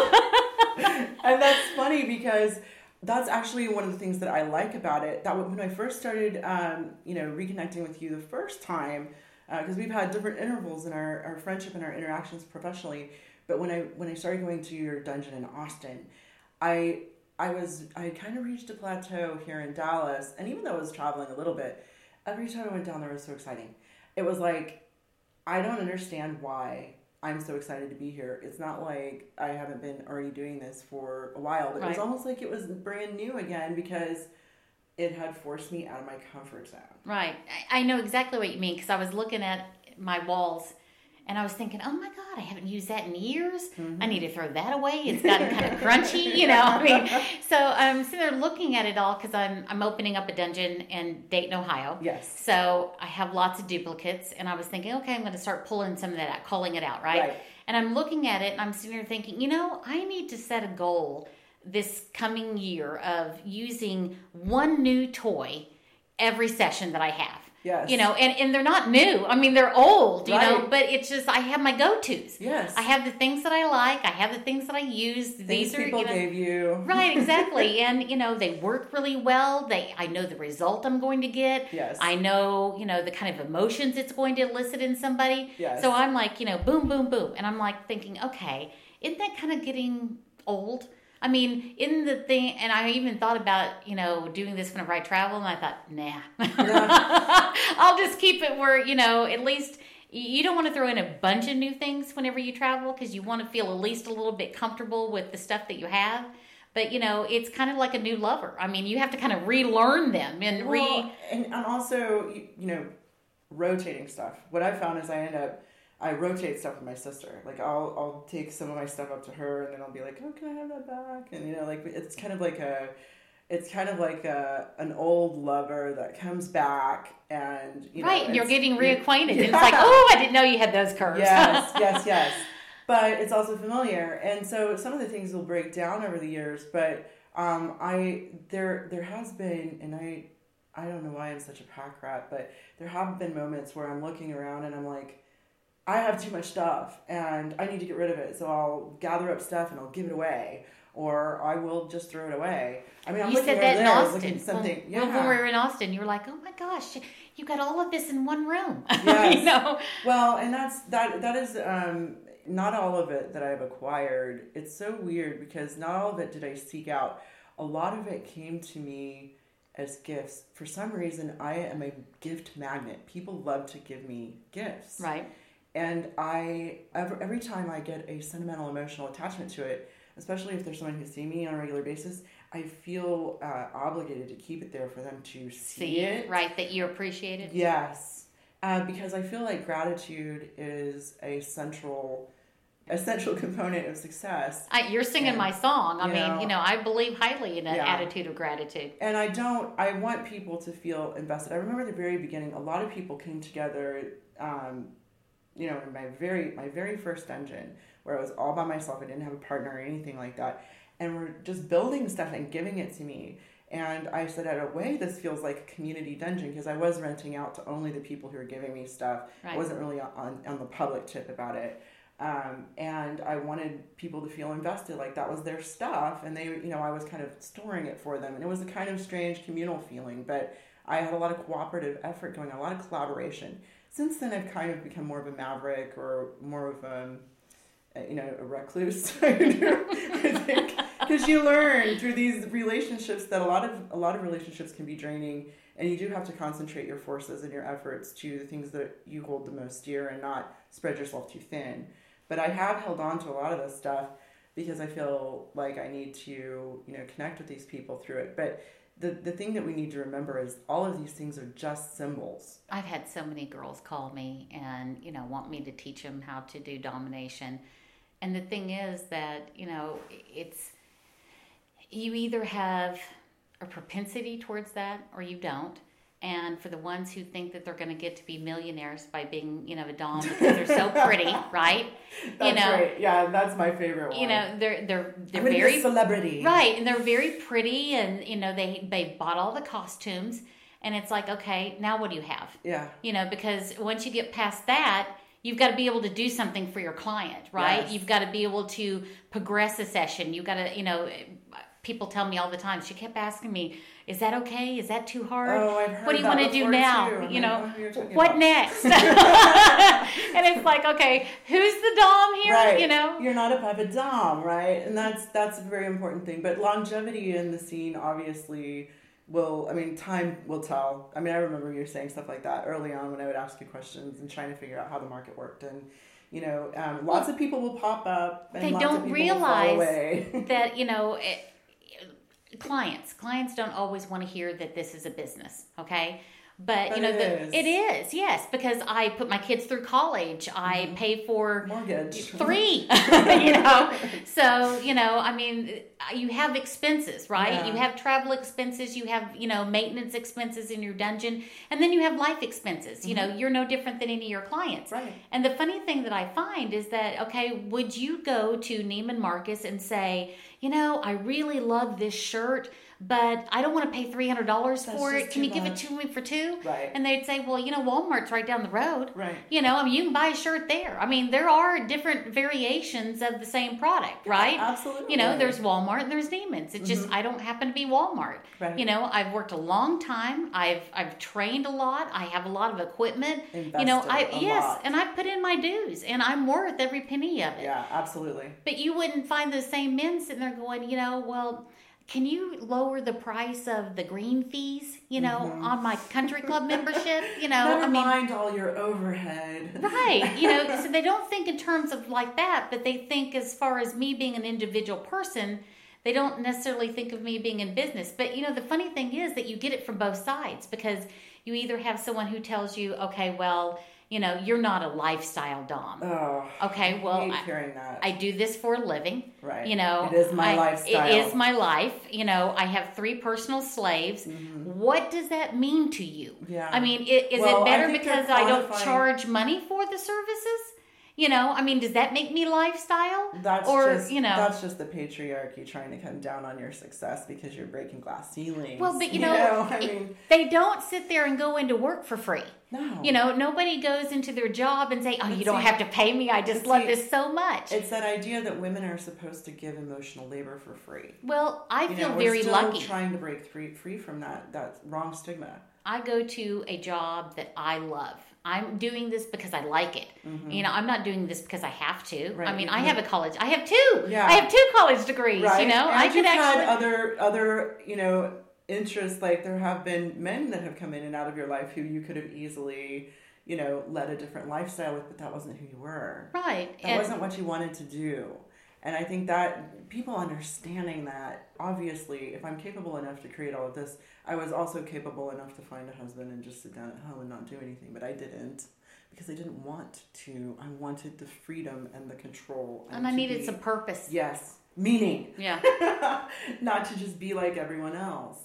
know. And that's funny because that's actually one of the things that I like about it. That when I first started, um, you know, reconnecting with you the first time, because uh, we've had different intervals in our, our friendship and our interactions professionally. But when I when I started going to your dungeon in Austin, I I was I kind of reached a plateau here in Dallas, and even though I was traveling a little bit, every time I went down there was so exciting. It was like, I don't understand why I'm so excited to be here. It's not like I haven't been already doing this for a while, but right. it was almost like it was brand new again because it had forced me out of my comfort zone. Right. I know exactly what you mean because I was looking at my walls and I was thinking, oh my God, I haven't used that in years. Mm-hmm. I need to throw that away. It's gotten kind of crunchy, you know. I mean, so I'm sitting there looking at it all because I'm I'm opening up a dungeon in Dayton, Ohio. Yes. So I have lots of duplicates, and I was thinking, okay, I'm going to start pulling some of that out, calling it out, right? Right. And I'm looking at it, and I'm sitting there thinking, you know, I need to set a goal this coming year of using one new toy every session that I have. Yes. You know, and, and they're not new. I mean, they're old, you right. know, but it's just, I have my go-tos. Yes. I have the things that I like. I have the things that I use. Things These are, people you know, gave you. Right, exactly. And, you know, they work really well. They, I know the result I'm going to get. Yes. I know, you know, the kind of emotions it's going to elicit in somebody. Yes. So I'm like, you know, boom, boom, boom. And I'm like thinking, okay, isn't that kind of getting old? I mean, in the thing, and I even thought about, you know, doing this whenever I travel, and I thought, nah. Yeah. I'll just keep it where, you know, at least you don't want to throw in a bunch of new things whenever you travel because you want to feel at least a little bit comfortable with the stuff that you have. But, you know, it's kind of like a new lover. I mean, you have to kind of relearn them and re... Well, and, and also, you, you know, rotating stuff. What I found is I end up, I rotate stuff with my sister. Like, I'll I'll take some of my stuff up to her, and then I'll be like, oh, can I have that back? And, you know, like, it's kind of like a... It's kind of like a, an old lover that comes back and, you know... Right, and you're getting reacquainted. Yeah. And it's like, oh, I didn't know you had those curves. Yes, yes, yes. But it's also familiar. And so some of the things will break down over the years. But um, I there there has been, and I, I don't know why I'm such a pack rat, but there have been moments where I'm looking around and I'm like, I have too much stuff and I need to get rid of it. So I'll gather up stuff and I'll give it away. Or I will just throw it away. I mean, I'm you looking said over that in there, Austin. looking at something. Well, yeah. well, when we were in Austin, you were like, "Oh my gosh, you got all of this in one room." Yes. You know? Well, and that's that. That is um, not all of it that I've acquired. It's so weird because not all of it did I seek out. A lot of it came to me as gifts. For some reason, I am a gift magnet. People love to give me gifts, Right. And I every, every time I get a sentimental, emotional attachment to it. Especially if there's someone who's seeing me on a regular basis, I feel uh, obligated to keep it there for them to see, See it. Right, that you appreciate it. Yes, uh, because I feel like gratitude is a central, essential component of success. I, you're singing And, my song. I you mean, know, you know, I believe highly in an yeah. attitude of gratitude. And I don't. I want people to feel invested. I remember at the very beginning, a lot of people came together. Um, you know, in my very my very first dungeon, where I was all by myself. I didn't have a partner or anything like that. And we're just building stuff and giving it to me. And I said, in a way, this feels like a community dungeon because I was renting out to only the people who were giving me stuff. Right. I wasn't really on, on the public tip about it. Um, and I wanted people to feel invested, like that was their stuff. And they, you know, I was kind of storing it for them. And it was a kind of strange communal feeling, but I had a lot of cooperative effort going on, a lot of collaboration. Since then, I've kind of become more of a maverick or more of a, you know, a recluse. I think because you learn through these relationships that a lot of a lot of relationships can be draining, and you do have to concentrate your forces and your efforts to the things that you hold the most dear, and not spread yourself too thin. But I have held on to a lot of this stuff because I feel like I need to, you know, connect with these people through it. But the the thing that we need to remember is all of these things are just symbols. I've had so many girls call me and, you know, want me to teach them how to do domination. And the thing is that, you know, it's, you either have a propensity towards that or you don't. And for the ones who think that they're going to get to be millionaires by being, you know, a dom because they're so pretty, right? That's you know, right. Yeah, that's my favorite one. You know, they're they're they're I'm gonna very be a celebrity, right? And they're very pretty, and you know, they they bought all the costumes, and it's like, okay, now what do you have? Yeah. You know, because once you get past that, you've got to be able to do something for your client, right? Yes. You've got to be able to progress a session. You've got to, you know, people tell me all the time. She kept asking me, "Is that okay? Is that too hard? Oh, I've heard what do you that want to do before, now? too. You know, I know who you're what talking next?" And it's like, okay, who's the dom here? Right. You know, you're not a puppet dom, right? And that's that's a very important thing. But longevity in the scene obviously will. I mean, time will tell. I mean, I remember you saying stuff like that early on when I would ask you questions and trying to figure out how the market worked. And you know, um, lots of people will pop up. And they lots don't of people realize will fall away. that you know. It, clients clients don't always want to hear that this is a business, okay, but, but you know it the, is. it is yes, because I put my kids through college. I Mm-hmm. pay for Mortgage. three you know, so you know, I mean, you have expenses, right? Yeah. You have travel expenses, you have, you know, maintenance expenses in your dungeon, and then you have life expenses. Mm-hmm. You know, you're no different than any of your clients, Right. And the funny thing that I find is that, okay, would you go to Neiman Marcus and say, you know, I really love this shirt, but I don't want to pay three hundred dollars That's for just it. Can too you give it much. to me for two? Right. And they'd say, well, you know, Walmart's right down the road. Right. You know, I mean, you can buy a shirt there. I mean, there are different variations of the same product, right? Absolutely. You know, there's Walmart and there's Neiman's. It's just, Mhm. I don't happen to be Walmart. Right. You know, I've worked a long time. I've I've trained a lot. I have a lot of equipment. Invested you know, I a yes, lot. and I've put in my dues, and I'm worth every penny of it. Yeah, absolutely. But you wouldn't find those same men sitting there going, you know, well, can you lower the price of the green fees, you know, Mm-hmm. on my country club membership? You know, Never I mean, mind all your overhead. right. You know, so they don't think in terms of like that, but they think as far as me being an individual person, They don't necessarily think of me being in business. But, you know, the funny thing is that you get it from both sides, because you either have someone who tells you, okay, well, you know, you're not a lifestyle dom. Oh, okay, well, I hate hearing that. I, I do this for a living. Right. You know, it is my I, lifestyle. It is my life. You know, I have three personal slaves. Mm-hmm. What does that mean to you? Yeah. I mean, it, is well, it better I because I don't charge money for the services? You know, I mean, does that make me lifestyle? That's or, just, you know, that's just the patriarchy trying to come down on your success because you're breaking glass ceilings. Well, but you, you know, know I mean, they don't sit there and go into work for free. No. You know, nobody goes into their job and say, oh, But you see, don't have to pay me. I just love see, this so much. It's that idea that women are supposed to give emotional labor for free. Well, I you feel know, very we're still lucky. trying to break free, free from that, that wrong stigma. I go to a job that I love. I'm doing this because I like it. Mm-hmm. You know, I'm not doing this because I have to. Right. I mean, Mm-hmm. I have a college. I have two. Yeah. I have two college degrees. Right. You know, and I you've could actually had other other you know interests. Like there have been men that have come in and out of your life who you could have easily you know led a different lifestyle with, but that wasn't who you were. Right. That and, wasn't what you wanted to do. And I think that people understanding that, obviously, if I'm capable enough to create all of this, I was also capable enough to find a husband and just sit down at home and not do anything. But I didn't, because I didn't want to. I wanted the freedom and the control. And, and I needed be, some purpose. Yes. Meaning. Yeah. Not to just be like everyone else.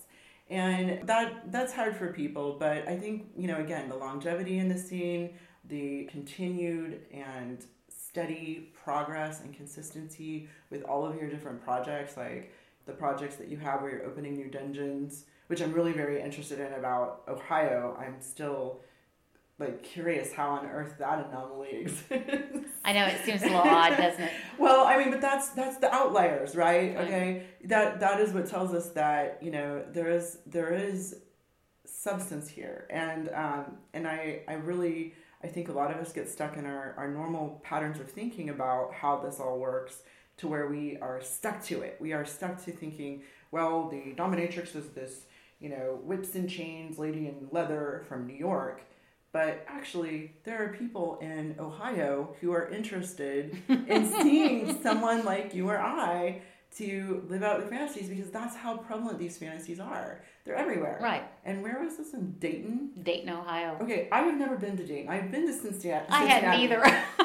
And that that's hard for people. But I think, you know, again, the longevity in the scene, the continued and steady progress and consistency with all of your different projects, like the projects that you have where you're opening new dungeons, which I'm really very interested in about Ohio. I'm still like curious how on earth that anomaly exists. I know, it seems a little odd, doesn't it? Well, I mean, but that's that's the outliers, right? Right. Okay, that that is what tells us that you know there is there is substance here, and um, and I I really. I think a lot of us get stuck in our, our normal patterns of thinking about how this all works to where we are stuck to it. We are stuck to thinking, well, the dominatrix is this, you know, whips and chains lady in leather from New York. But actually, there are people in Ohio who are interested in seeing someone like you or I to live out their fantasies, because that's how prevalent these fantasies are. They're everywhere. Right. And where was this, in Dayton? Dayton, Ohio. Okay, I have never been to Dayton. I've been to Cincinnati. I hadn't either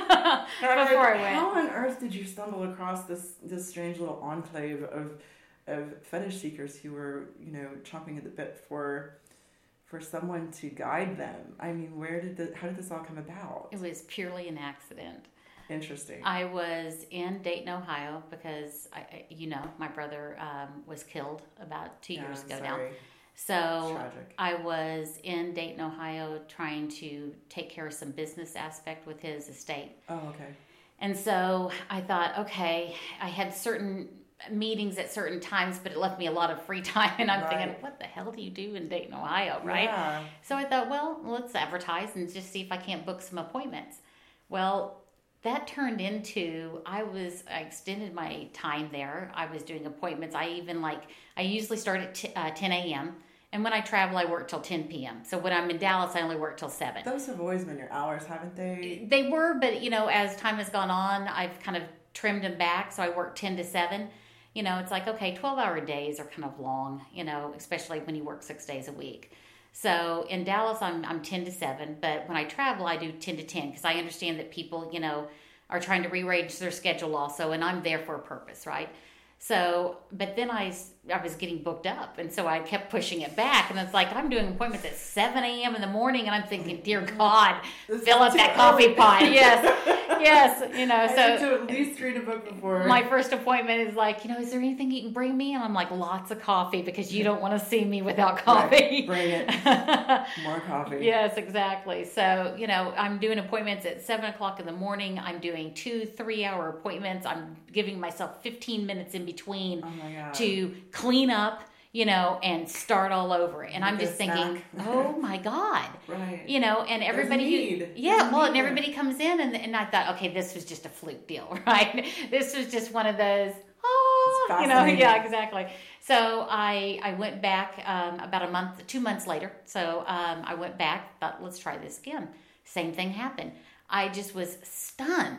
before I went. How on earth did you stumble across this this strange little enclave of of fetish seekers who were, you know, chomping at the bit for for someone to guide them? I mean, where did the how did this all come about? It was purely an accident. Interesting. I was in Dayton, Ohio, because I, you know, my brother um, was killed about two yeah, years ago sorry. now. So Tragic. I was in Dayton, Ohio, trying to take care of some business aspect with his estate. Oh, okay. And so I thought, okay, I had certain meetings at certain times, but it left me a lot of free time. And I'm right. thinking, what the hell do you do in Dayton, Ohio, right? Yeah. So I thought, well, let's advertise and just see if I can't book some appointments. Well, that turned into, I was, I extended my time there. I was doing appointments. I even like, I usually start at t- uh, ten a.m. And when I travel, I work till ten p.m. So when I'm in Dallas, I only work till seven. Those have always been your hours, haven't they? They were, but you know, as time has gone on, I've kind of trimmed them back. So I work ten to seven. You know, it's like, okay, twelve hour days are kind of long, you know, especially when you work six days a week. So in Dallas, I'm I'm ten to seven, but when I travel, I do ten to ten, because I understand that people, you know, are trying to rearrange their schedule also, and I'm there for a purpose, right? So, but then I, I was getting booked up, and so I kept pushing it back, and it's like, I'm doing appointments at seven a.m. in the morning, and I'm thinking, dear God, This fill up that coffee pot. Yes, yes, you know, I so. had to at least read a book before. My first appointment is like, you know, is there anything you can bring me? And I'm like, lots of coffee, because you don't want to see me without coffee. Right. Bring it. More coffee. Yes, exactly. So, you know, I'm doing appointments at seven o'clock in the morning. I'm doing two, three hour appointments. I'm giving myself fifteen minutes in between Oh my God. to clean up, you know, and start all over. And I'm With just a thinking, snack. oh my God. Right. You know, and everybody need. who, yeah, There's well, need and there. everybody comes in, and, and I thought, okay, this was just a fluke deal, right? This was just one of those, oh, It's you know, fascinating. yeah, exactly. So I I went back um, about a month, two months later. So um, I went back, thought, let's try this again. Same thing happened. I just was stunned.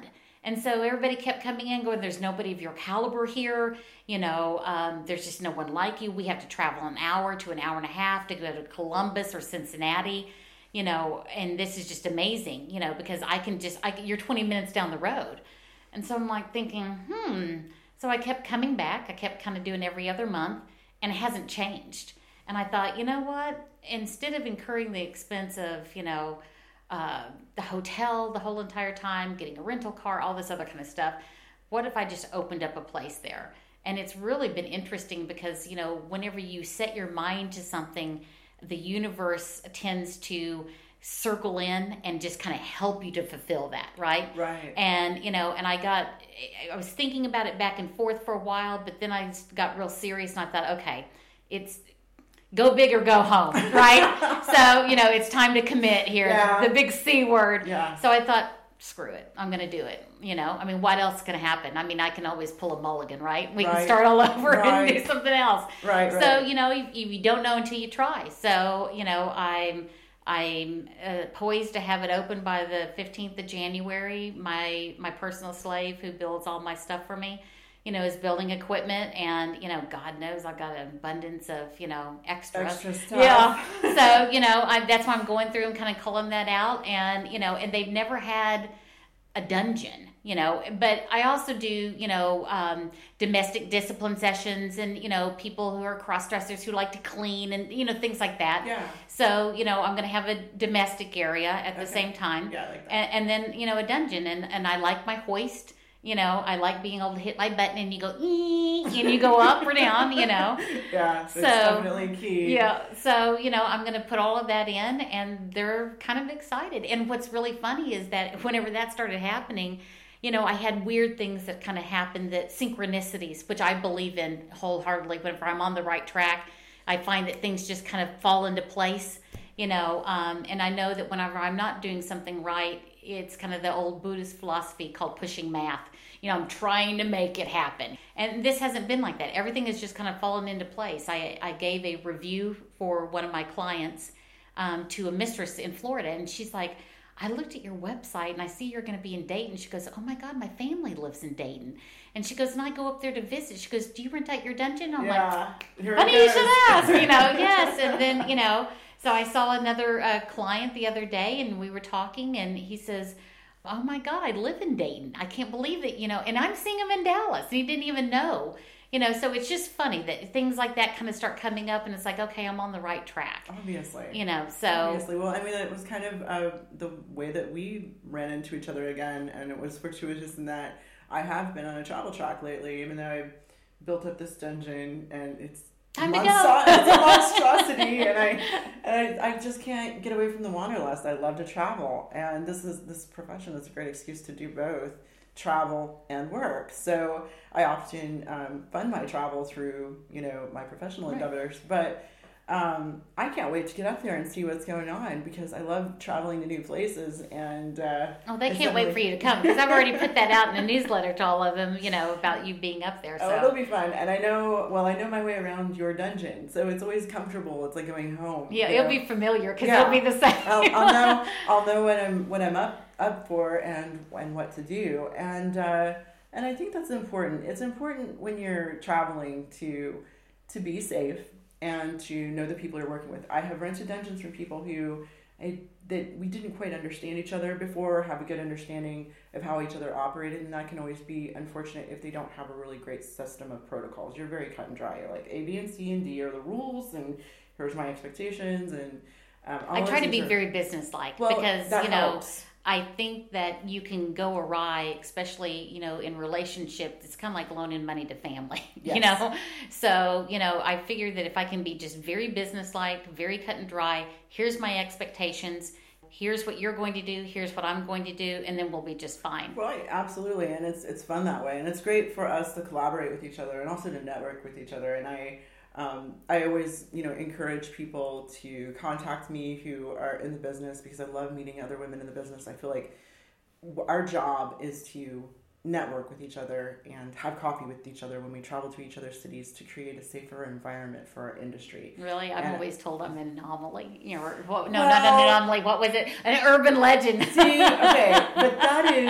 And so everybody kept coming in going, there's nobody of your caliber here. You know, um, there's just no one like you. We have to travel an hour to an hour and a half to go to Columbus or Cincinnati, you know, and this is just amazing, you know, because I can just, I, you're twenty minutes down the road. And so I'm like thinking, hmm. So I kept coming back. I kept kind of doing every other month, and it hasn't changed. And I thought, you know what? Instead of incurring the expense of, you know, uh, the hotel the whole entire time, getting a rental car, all this other kind of stuff, what if I just opened up a place there? And it's really been interesting because, you know, whenever you set your mind to something, the universe tends to circle in and just kind of help you to fulfill that, right? Right. And, you know, and I got, I was thinking about it back and forth for a while, but then I got real serious and I thought, okay, it's go big or go home, right? So, you know, it's time to commit here, yeah. the big C word. Yeah. So I thought, screw it, I'm going to do it. You know, I mean, what else can happen? I mean, I can always pull a mulligan, right? We right. can start all over right. and do something else. Right, so, right. you know, you, you don't know until you try. So, you know, I'm I'm uh, poised to have it open by the fifteenth of January. My my personal slave who builds all my stuff for me, you know, is building equipment, and, you know, God knows I've got an abundance of, you know, extras. Extra stuff. Yeah. So, you know, I, that's why I'm going through and kind of culling that out. And, you know, and they've never had a dungeon, you know, but I also do, you know, um, domestic discipline sessions and, you know, people who are cross-dressers who like to clean and, you know, things like that. Yeah. So, you know, I'm going to have a domestic area at the okay. same time. Yeah, I like that. And, and then, you know, a dungeon. And, and I like my hoist. You know, I like being able to hit my button and you go, ee, and you go up or down, you know. Yeah, so, so it's definitely key. Yeah, so, you know, I'm going to put all of that in, and they're kind of excited. And what's really funny is that whenever that started happening, you know, I had weird things that kind of happened, that synchronicities, which I believe in wholeheartedly. Whenever I'm on the right track, I find that things just kind of fall into place, you know. Um, and I know that whenever I'm not doing something right, it's kind of the old Buddhist philosophy called pushing math. You know, I'm trying to make it happen. And this hasn't been like that. Everything has just kind of fallen into place. I, I gave a review for one of my clients um, to a mistress in Florida. And she's like, I looked at your website and I see you're going to be in Dayton. She goes, oh my God, my family lives in Dayton. And she goes, and I go up there to visit. She goes, do you rent out your dungeon? I'm yeah. like, funny you should ask, you know, yes. And then, you know, so I saw another uh, client the other day and we were talking and he says, oh my God, I live in Dayton. I can't believe it, you know, and I'm seeing him in Dallas. And he didn't even know, you know, so it's just funny that things like that kind of start coming up and it's like, okay, I'm on the right track. Obviously. You know, so. Obviously. Well, I mean, it was kind of uh, the way that we ran into each other again, and it was fortuitous in that I have been on a travel track lately, even though I've built up this dungeon and it's Time to monstro- go. It's a monstrosity, and I and I, I just can't get away from the wanderlust. I love to travel, and this is this profession is a great excuse to do both travel and work. So I often um, fund my travel through, you know, my professional Right. endeavors, but um, I can't wait to get up there and see what's going on because I love traveling to new places. And uh, oh, they it's can't wait definitely- for you to come because I've already put that out in a newsletter to all of them, you know, about you being up there. So Oh, it'll be fun. And I know, well, I know my way around your dungeon, so it's always comfortable. It's like going home. yeah, you it'll know? be familiar because Yeah. it'll be the same. I'll, I'll know. I'll know what I'm what I'm up up for and and what to do. And uh, and I think that's important. It's important when you're traveling to to be safe and to know the people you're working with. I have rented dungeons from people who I, that we didn't quite understand each other before, have a good understanding of how each other operated, and that can always be unfortunate if they don't have a really great system of protocols. You're very cut and dry. You're like A, B, and C, and D are the rules, and here's my expectations, and um, all I those try to things be are- very businesslike Well, because, that you know, helps. I think that you can go awry, especially, you know, in relationships. It's kind of like loaning money to family, you Yes. know? So, you know, I figure that if I can be just very businesslike, very cut and dry, here's my expectations, here's what you're going to do, here's what I'm going to do, and then we'll be just fine. Right, absolutely, and it's it's fun that way, and it's great for us to collaborate with each other and also to network with each other. And I, um, I always, you know, encourage people to contact me who are in the business because I love meeting other women in the business. I feel like our job is to network with each other and have coffee with each other when we travel to each other's cities to create a safer environment for our industry. Really? I'm And- always told I'm an anomaly. You know, or, well, no, Well- not an anomaly. What was it? An urban legend. See, okay, but that is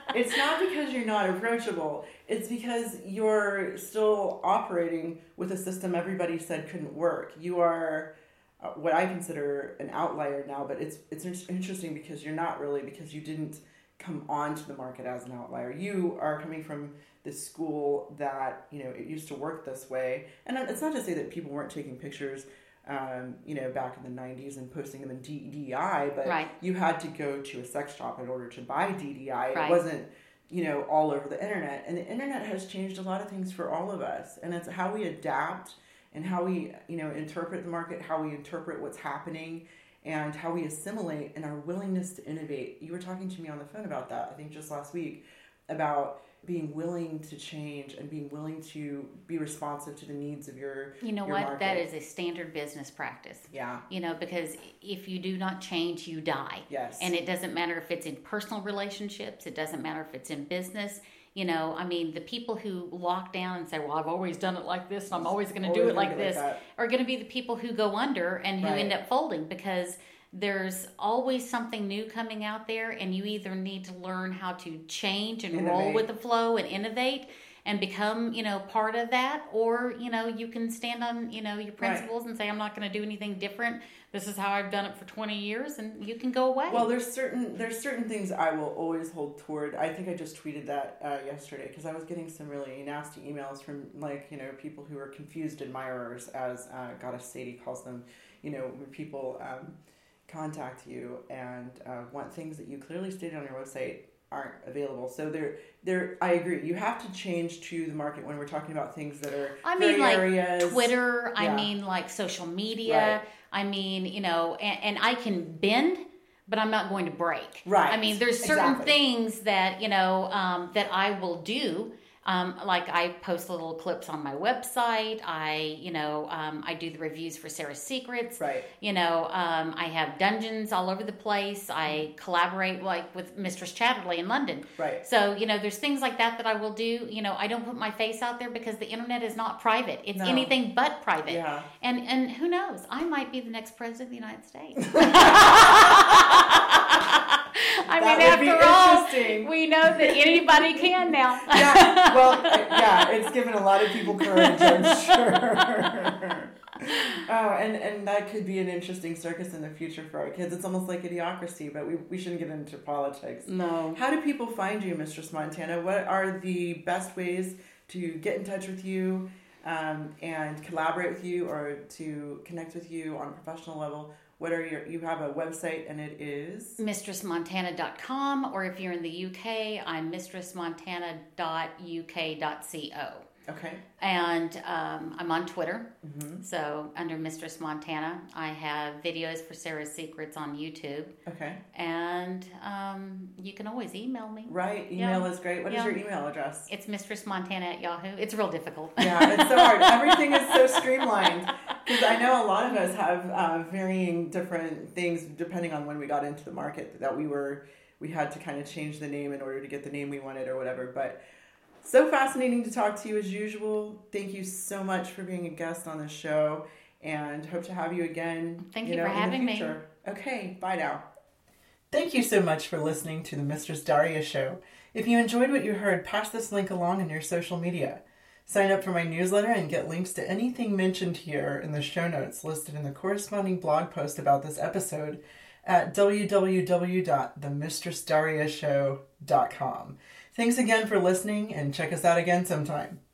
It's not because you're not approachable. It's because you're still operating with a system everybody said couldn't work. You are uh, what I consider an outlier now, but it's it's interesting because you're not really, because you didn't come onto the market as an outlier. You are coming from this school that, you know, it used to work this way. And it's not to say that people weren't taking pictures Um, you know, back in the nineties and posting them in D D I, but right. you had to go to a sex shop in order to buy D D I. Right. It wasn't, you know, all over the internet. And the internet has changed a lot of things for all of us. And it's how we adapt and how we, you know, interpret the market, how we interpret what's happening, and how we assimilate, and our willingness to innovate. You were talking to me on the phone about that, I think just last week, about being willing to change and being willing to be responsive to the needs of your You know your what? market. That is a standard business practice. Yeah. You know, because if you do not change, you die. Yes. And it doesn't matter if it's in personal relationships. It doesn't matter if it's in business. You know, I mean, the people who lock down and say, well, I've always done it like this and I'm always going to do Always it like gonna do it this like that. are going to be the people who go under and who Right. end up folding, because there's always something new coming out there, and you either need to learn how to change and roll Innovate. with the flow and innovate and become, you know, part of that, or, you know, you can stand on, you know, your principles and say, I'm not going to do anything different. This is how I've done it for twenty years, and you can go away. Well, there's certain there's certain things I will always hold toward. I think I just tweeted that uh, yesterday because I was getting some really nasty emails from, like, you know, people who are confused admirers, as uh, Goddess Sadie calls them. You know, when people um, contact you and uh, want things that you clearly stated on your website aren't available. So they're, they're, I agree. You have to change to the market when we're talking about things that are I mean, gray like areas. Twitter. I Yeah. mean, like social media. Right. I mean, you know, and, and I can bend, but I'm not going to break. Right. I mean, there's certain Exactly. things that, you know, um, that I will do. Um, like I post little clips on my website. I, you know, um, I do the reviews for Sarah's Secrets. Right. You know, um, I have dungeons all over the place. I collaborate like with Mistress Chatterley in London. Right. So, you know, there's things like that that I will do. You know, I don't put my face out there because the internet is not private. It's No. anything but private. Yeah. And and who knows? I might be the next president of the United States. I That mean, would be after all, interesting. we know that anybody can now. Yeah, well, uh, yeah, it's given a lot of people courage, I'm sure. Oh, and, and that could be an interesting circus in the future for our kids. It's almost like Idiocracy, but we, we shouldn't get into politics. No. How do people find you, Mistress Montana? What are the best ways to get in touch with you um, and collaborate with you, or to connect with you on a professional level? What are your, you have a website, and it is? mistress montana dot com, or if you're in the U K, I'm mistress montana dot U K dot co. Okay. And um, I'm on Twitter. Mm-hmm. So under Mistress Montana, I have videos for Sarah's Secrets on YouTube. Okay. And um, you can always email me. Right. Email Yeah. is great. What is Yeah. your email address? It's mistress montana at yahoo. It's real difficult. Yeah, it's so hard. Everything is so streamlined. Because I know a lot of us have uh, varying different things depending on when we got into the market, that we were, we had to kind of change the name in order to get the name we wanted or whatever. But so fascinating to talk to you as usual. Thank you so much for being a guest on the show, and hope to have you again. Thank you you know, for in the having me. future. Okay, bye now. Thank you so much for listening to the Mistress Daria Show. If you enjoyed what you heard, pass this link along in your social media. Sign up for my newsletter and get links to anything mentioned here in the show notes listed in the corresponding blog post about this episode at w w w dot the mistress daria show dot com. Thanks again for listening, and check us out again sometime.